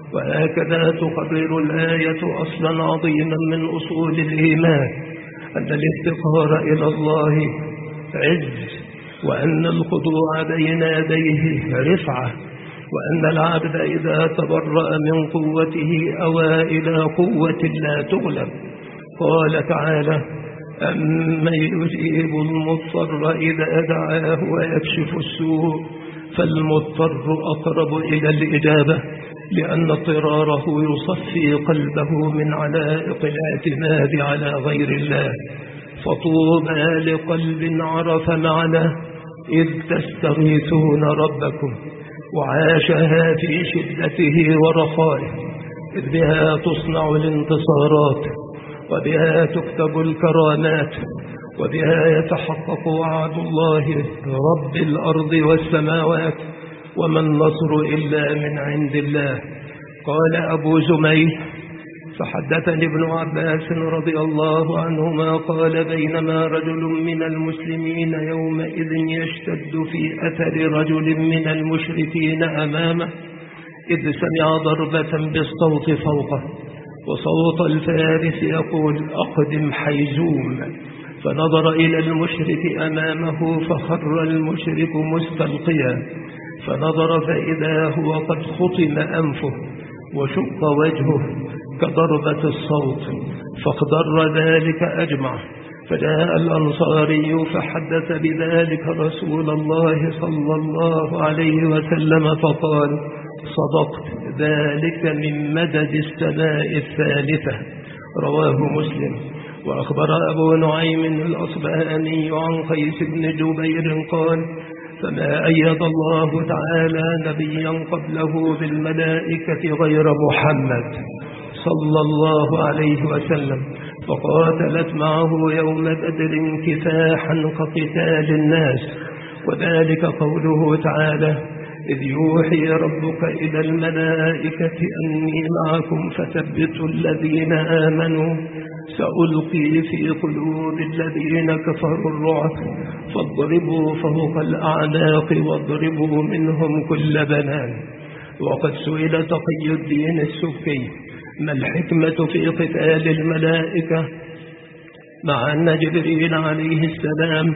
وهكذا تقرر الآية أصلا عظيما من أصول الإيمان: أن الافتقار إلى الله عز، وأن الخضوع بين يديه رفعة، وأن العبد إذا تبرأ من قوته أوى إلى قوة لا تغلب. قال تعالى: أمن يجيب المضطر إذا دعاه ويكشف السوء، فالمضطر أقرب إلى الإجابة، لأن اضطراره يصفي قلبه من علائق الاعتماد على غير الله. فطوبى لقلب عرف معنى إذ تستغيثون ربكم، وعاشها في شدته ورخائه، إذ بها تصنع الانتصارات، وبها تكتب الكرامات، وبها يتحقق وعد الله رب الأرض والسماوات، وما النصر إلا من عند الله. قال أبو زميل: فحدثني ابن عباس رضي الله عنهما قال: بينما رجل من المسلمين يومئذ يشتد في أثر رجل من المشركين أمامه، إذ سمع ضربة بالصوت فوقه، وصوت الفارس يقول: أقدم حيزوم. فنظر إلى المشرك أمامه فخر المشرك مستلقيا، فنظر فإذا هو قد خطم أنفه وشق وجهه كضربة الصوت، فاخضر ذلك أجمع. فجاء الأنصاري فحدث بذلك رسول الله صلى الله عليه وسلم فقال: صدقت، ذلك من مدد السماء الثالثة. رواه مسلم. وأخبر أبو نعيم الأصبهاني عن قيس بن جبير قال: فما أيد الله تعالى نبيا قبله بالملائكة غير محمد صلى الله عليه وسلم، فقاتلت معه يوم بدر كفاحا كقتال الناس. وذلك قوله تعالى: إذ يوحي ربك إلى الملائكة أني معكم فثبتوا الذين آمنوا سألقي في قلوب الذين كفروا الرعب فاضربوا فوق الأعناق واضربوا منهم كل بنان. وقد سئل تقي الدين السبكي: ما الحكمة في قتال الملائكة مع أن جبريل عليه السلام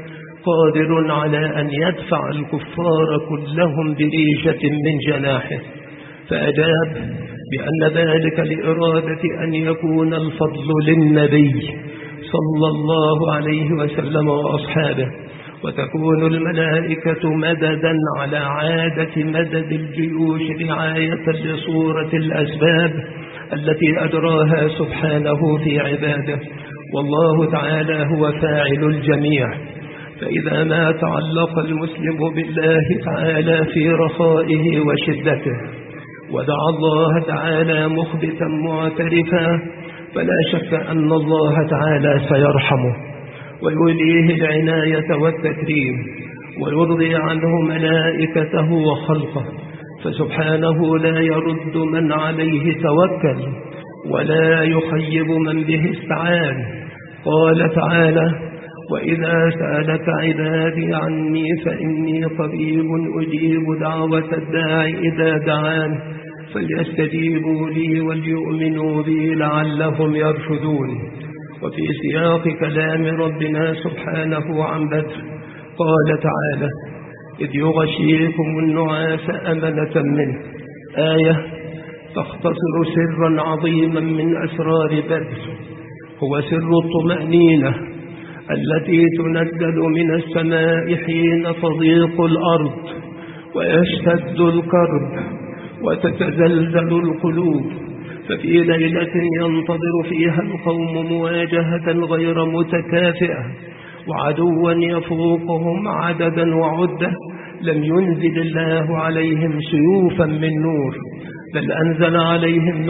قادر على أن يدفع الكفار كلهم بريشة من جناحه؟ فأجاب بأن ذلك لإرادة أن يكون الفضل للنبي صلى الله عليه وسلم وأصحابه، وتكون الملائكة مددا على عادة مدد الجيوش رعاية لصورة الأسباب التي أجراها سبحانه في عباده، والله تعالى هو فاعل الجميع. فإذا ما تعلق المسلم بالله تعالى في رخائه وشدته ودعا الله تعالى مخبتا معترفا، فلا شك أن الله تعالى سيرحمه ويوليه العناية والتكريم ويرضي عنه ملائكته وخلقه، فسبحانه لا يرد من عليه توكل ولا يخيب من به استعان. قال تعالى: وإذا سألك عبادي عني فإني قريب أجيب دعوة الداع إذا دعان فليستجيبوا لي وليؤمنوا بي لعلهم يرشدون. وفي سياق كلام ربنا سبحانه عن بدر قال تعالى: إذ يغشيكم النعاس أمنة منه، آية تختصر سرا عظيما من أسرار بدر، هو سر الطمأنينة التي تنزل من السماء حين تضيق الأرض ويشتد الكرب وتتزلزل القلوب، ففي ليلة ينتظر فيها القوم مواجهة غير متكافئة وعدوا يفوقهم عددا وعدة، لم ينزل الله عليهم سيوفا من نور، بل أنزل عليهم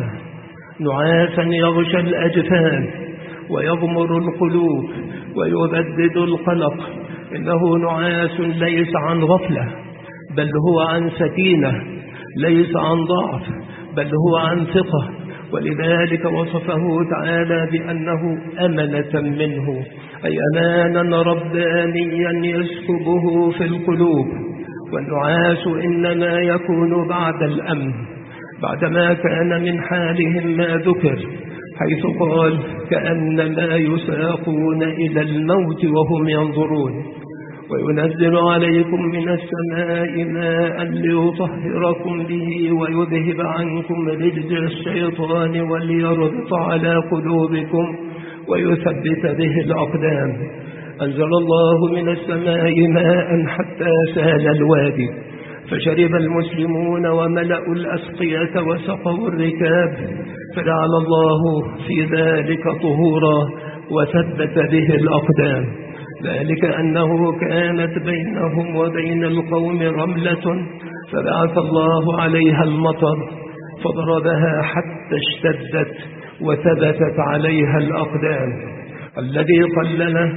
نعاسا يغشى الأجفان ويغمر القلوب ويبدد القلق. إنه نعاس ليس عن غفلة بل هو عن سكينة، ليس عن ضعف بل هو عن ثقة، ولذلك وصفه تعالى بأنه أمنة منه، أي أمانا ربانيا يسكبه في القلوب. والنعاس إنما يكون بعد الأمن، بعدما كان من حالهم ما ذكر، حيث قال: كأنما يساقون إلى الموت وهم ينظرون. وينزل عليكم من السماء ماء ليطهركم به ويذهب عنكم رجز الشيطان وليربط على قلوبكم ويثبت به الأقدام. أنزل الله من السماء ماء حتى سال الوادي، فشرب المسلمون وملأوا الأسقية وسقوا الركاب، فجعل الله في ذلك طهورا وثبت به الأقدام. ذلك أنه كانت بينهم وبين القوم رملة، فبعث الله عليها المطر فضربها حتى اشتدت وثبتت عليها الأقدام. الذي قلل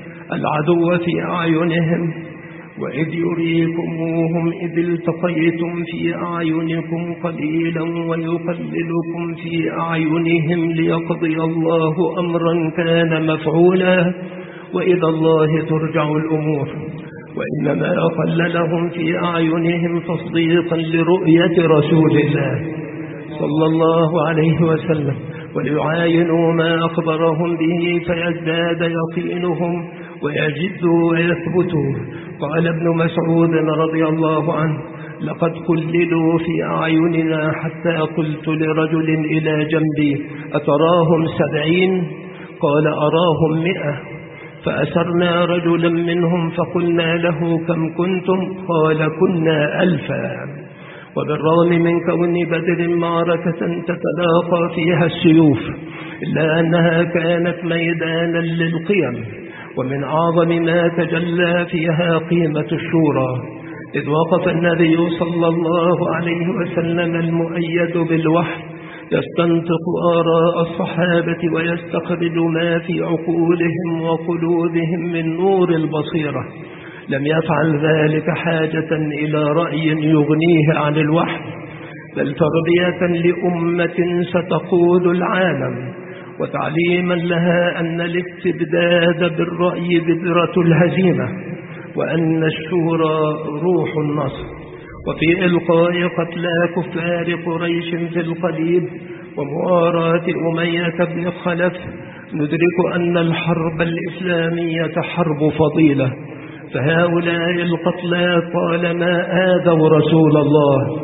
العدو في أعينهم وإذ يريكموهم إذ التقيتم في أعينكم قليلا ويقللكم في أعينهم ليقضي الله أمرا كان مفعولا وإلى الله ترجع الأمور. وإنما قللهم في أعينهم تصديقا لرؤية رسول الله صلى الله عليه وسلم، وليعاينوا ما أخبرهم به فيزداد يقينهم ويجدوا ويثبتوا. قال ابن مسعود رضي الله عنه: لقد قللوا في أعيننا حتى قلت لرجل إلى جنبي: أتراهم 70؟ قال: أراهم 100. فأسرنا رجلا منهم فقلنا له: كم كنتم؟ قال: كنا 1000. وبالرغم من كون بدر معركة تتلاقى فيها السيوف، إلا أنها كانت ميدانا للقيم، ومن أعظم ما تجلى فيها قيمة الشورى، إذ وقف النبي صلى الله عليه وسلم المؤيد بالوحي يستنطق آراء الصحابة ويستخرج ما في عقولهم وقلوبهم من نور البصيرة. لم يفعل ذلك حاجة إلى رأي يغنيه عن الوحي، بل تربية لأمة ستقود العالم وتعليما لها أن الاستبداد بالرأي بذرة الهزيمة، وأن الشورى روح النصر. وفي إلقاء قتلى كفار قريش في القليب ومؤاراة أمية بن خلف ندرك أن الحرب الإسلامية حرب فضيلة، فهؤلاء القتلى طالما آذوا رسول الله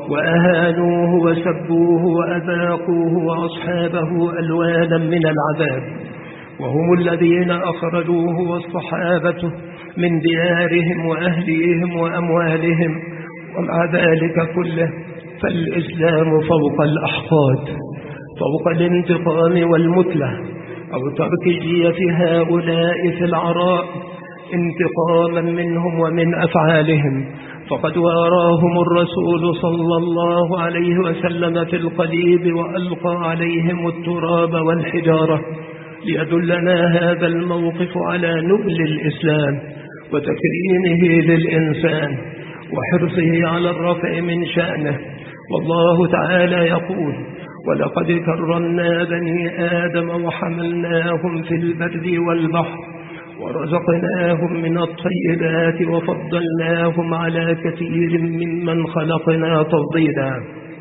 وأهانوه وسبوه وأذاقوه وأصحابه ألوانا من العذاب، وهم الذين أخرجوه والصحابة من ديارهم وأهليهم وأموالهم. ومع ذلك كله فالإسلام فوق الأحقاد، فوق الانتقام والمثلة أو ترك جية هؤلاء في العراء انتقاما منهم ومن أفعالهم، فقد واراهم الرسول صلى الله عليه وسلم في القليب وألقى عليهم التراب والحجارة، ليدلنا هذا الموقف على نبل الإسلام وتكريمه للإنسان وحرصه على الرفع من شأنه. والله تعالى يقول: ولقد كرمنا بني آدم وحملناهم في البر والبحر ورزقناهم من الطيبات وفضلناهم على كثير ممن خلقنا تفضيلا.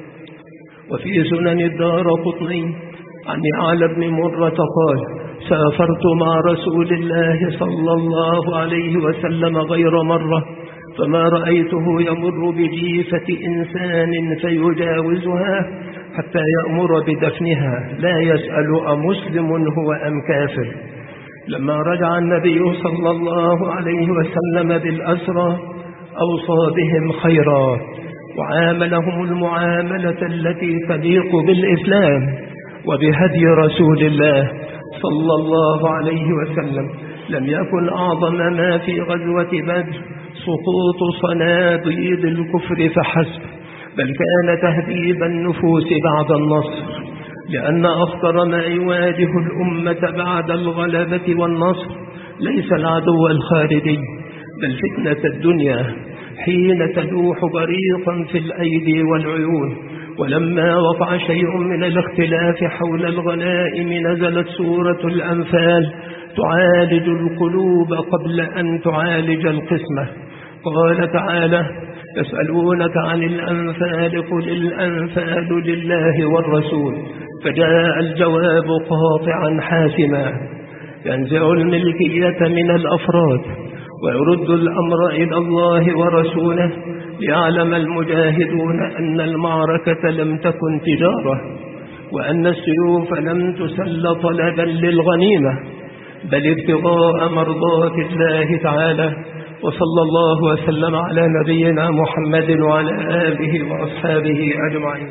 وفي سنن الدارقطني عن يعلى بن مرة قال: سافرت مع رسول الله صلى الله عليه وسلم غير مرة، فما رأيته يمر بجيفة إنسان فيجاوزها حتى يأمر بدفنها، لا يسأل أمسلم هو أم كافر. لما رجع النبي صلى الله عليه وسلم بالأسرى أوصى بهم خيرا وعاملهم المعاملة التي تليق بالإسلام وبهدي رسول الله صلى الله عليه وسلم. لم يكن أعظم ما في غزوة بدر سقوط صناديد الكفر فحسب، بل كان تهذيب النفوس بعد النصر، لأن أخطر ما يواجه الأمة بعد الغلبة والنصر ليس العدو الخارجي، بل فتنة الدنيا حين تلوح بريقا في الأيدي والعيون. ولما وقع شيء من الاختلاف حول الغنائم نزلت سورة الأنفال تعالج القلوب قبل أن تعالج القسمة. قال تعالى: يسألونك عن الأنفال قل الأنفال لله والرسول، فجاء الجواب قاطعا حاسما ينزع الملكية من الأفراد ويرد الأمر إلى الله ورسوله، ليعلم المجاهدون أن المعركة لم تكن تجارة، وأن السيوف لم تسل طلبا للغنيمة، بل ابتغاء مرضات الله تعالى. وصلى الله وسلم على نبينا محمد وعلى آله وأصحابه أجمعين.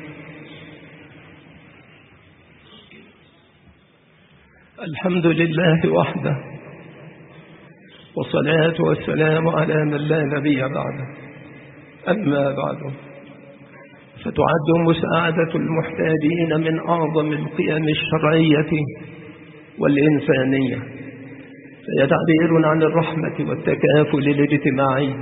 الحمد لله وحده، والصلاة والسلام على من لا نبي بعده. أما بعد، فتعد مساعدة المحتاجين من أعظم القيم الشرعية والإنسانية، فهي تعبير عن الرحمة والتكافل الاجتماعي،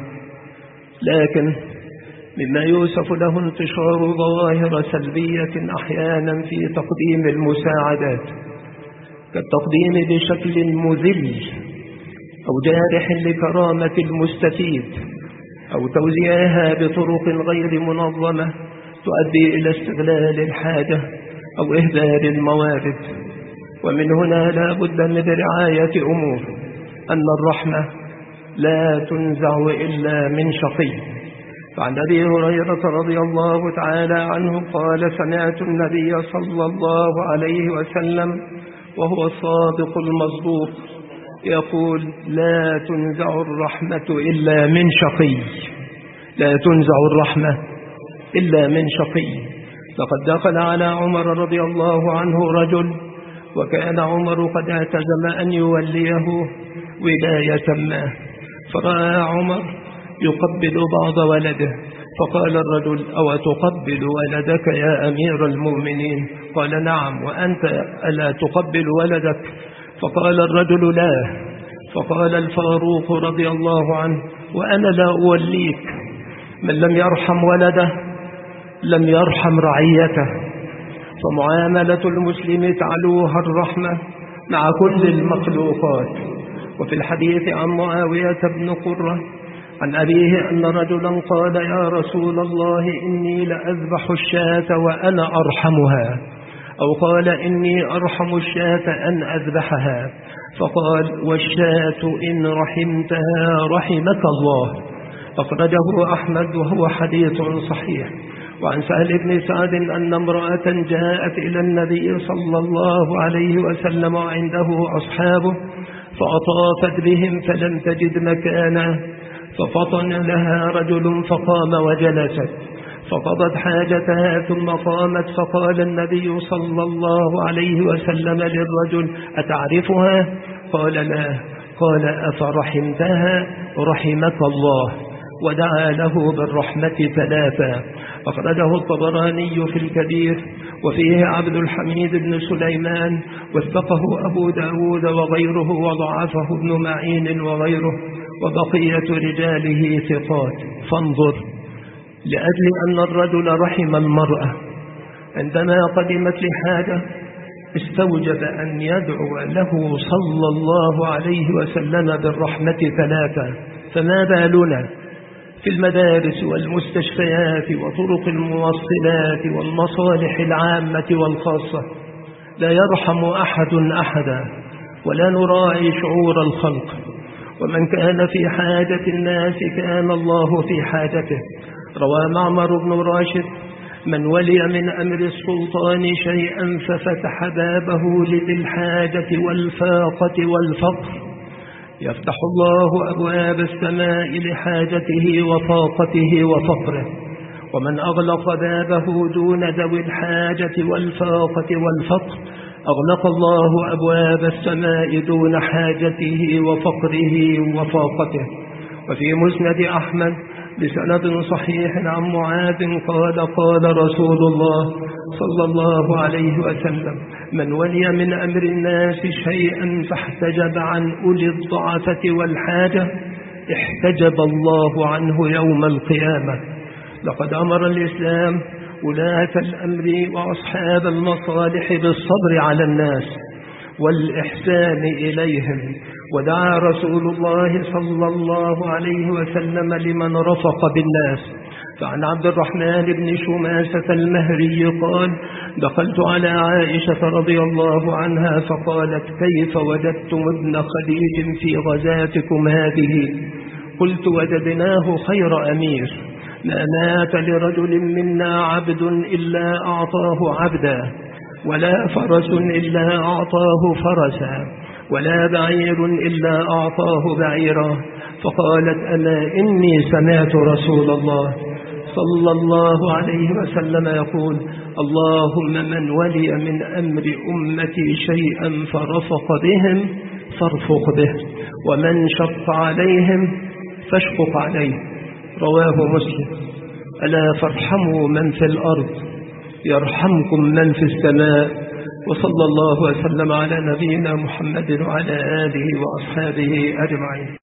لكن مما يوصف له انتشار ظواهر سلبية أحيانا في تقديم المساعدات، كالتقديم بشكل مذل أو جارح لكرامة المستفيد، أو توزيعها بطرق غير منظمة تؤدي إلى استغلال الحاجة أو إهدار الموارد. ومن هنا لا بد من رعاية أمور، أن الرحمة لا تنزع إلا من شقي. فعن أبي هريرة رضي الله تعالى عنه قال: سمعت النبي صلى الله عليه وسلم وهو الصادق المصدوق يقول: لا تنزع الرحمة إلا من شقي، لا تنزع الرحمة إلا من شقي. لقد دخل على عمر رضي الله عنه رجل، وكان عمر قد اعتزم أن يوليه ولاية ما، فرأى عمر يقبل بعض ولده، فقال الرجل: أو تقبل ولدك يا أمير المؤمنين؟ قال: نعم، وأنت ألا تقبل ولدك؟ فقال الرجل: لا. فقال الفاروق رضي الله عنه: وأنا لا أوليك. من لم يرحم ولده لم يرحم رعيته. فمعاملة المسلم تعلوها الرحمة مع كل المخلوقات. وفي الحديث عن معاوية بن قرة عن أبيه أن رجلا قال: يا رسول الله إني لأذبح الشاة وأنا أرحمها، أو قال: إني أرحم الشاة أن أذبحها. فقال: والشاة إن رحمتها رحمك الله. أخرجه أحمد وهو حديث صحيح. وعن سهل بن سعد أن امرأة جاءت إلى النبي صلى الله عليه وسلم وعنده أصحابه فأطافت بهم فلم تجد مكانا، ففطن لها رجل فقام وجلست، فقضت حاجتها ثم قامت، فقال النبي صلى الله عليه وسلم للرجل: أتعرفها؟ قال: لا. قال: أفرحمتها؟ رحمك الله. ودعا له بالرحمة 3. أخرجه الطبراني في الكبير، وفيه عبد الحميد بن سليمان، وثقه أبو داود وغيره، وضعفه ابن معين وغيره، وبقية رجاله ثقات. فانظر، لأجل أن الرجل رحم المرأة عندما قدمت لحاجة استوجب أن يدعو له صلى الله عليه وسلم بالرحمة 3. فما بالنا في المدارس والمستشفيات وطرق الموصلات والمصالح العامة والخاصة؟ لا يرحم أحد أحدا، ولا نراعي شعور الخلق. ومن كان في حاجة الناس كان الله في حاجته. روى معمر بن راشد: من ولي من أمر السلطان شيئا ففتح بابه لذي الحاجة والفاقة والفقر يفتح الله أبواب السماء لحاجته وفاقته وفقره، ومن أغلق بابه دون ذوي الحاجة والفاقة والفقر أغلق الله أبواب السماء دون حاجته وفقره وفاقته. وفي مسند أحمد بسند صحيح عن معاذ قال: قال رسول الله صلى الله عليه وسلم: من ولي من أمر الناس شيئا فاحتجب عن أولي الضعفة والحاجة احتجب الله عنه يوم القيامة. لقد أمر الإسلام ولاة الأمر وأصحاب المصالح بالصبر على الناس والإحسان إليهم، ودعا رسول الله صلى الله عليه وسلم لمن رفق بالناس. فعن عبد الرحمن بن شماسة المهري قال: دخلت على عائشة رضي الله عنها فقالت: كيف وجدتم ابن خديج في غزاتكم هذه؟ قلت: وجدناه خير أمير، ما مات لرجل منا عبد إلا أعطاه عبدا، ولا فرس إلا أعطاه فرسا، ولا بعير إلا أعطاه بعيرا. فقالت: أنا إني سمعت رسول الله صلى الله عليه وسلم يقول: اللهم من ولي من أمر أمتي شيئا فرفق بهم فارفق به، ومن شق عليهم فاشقق عليه. رواه مسلم. ألا فارحموا من في الأرض يرحمكم من في السماء. وصلى الله وسلم على نبينا محمد وعلى آله وأصحابه أجمعين.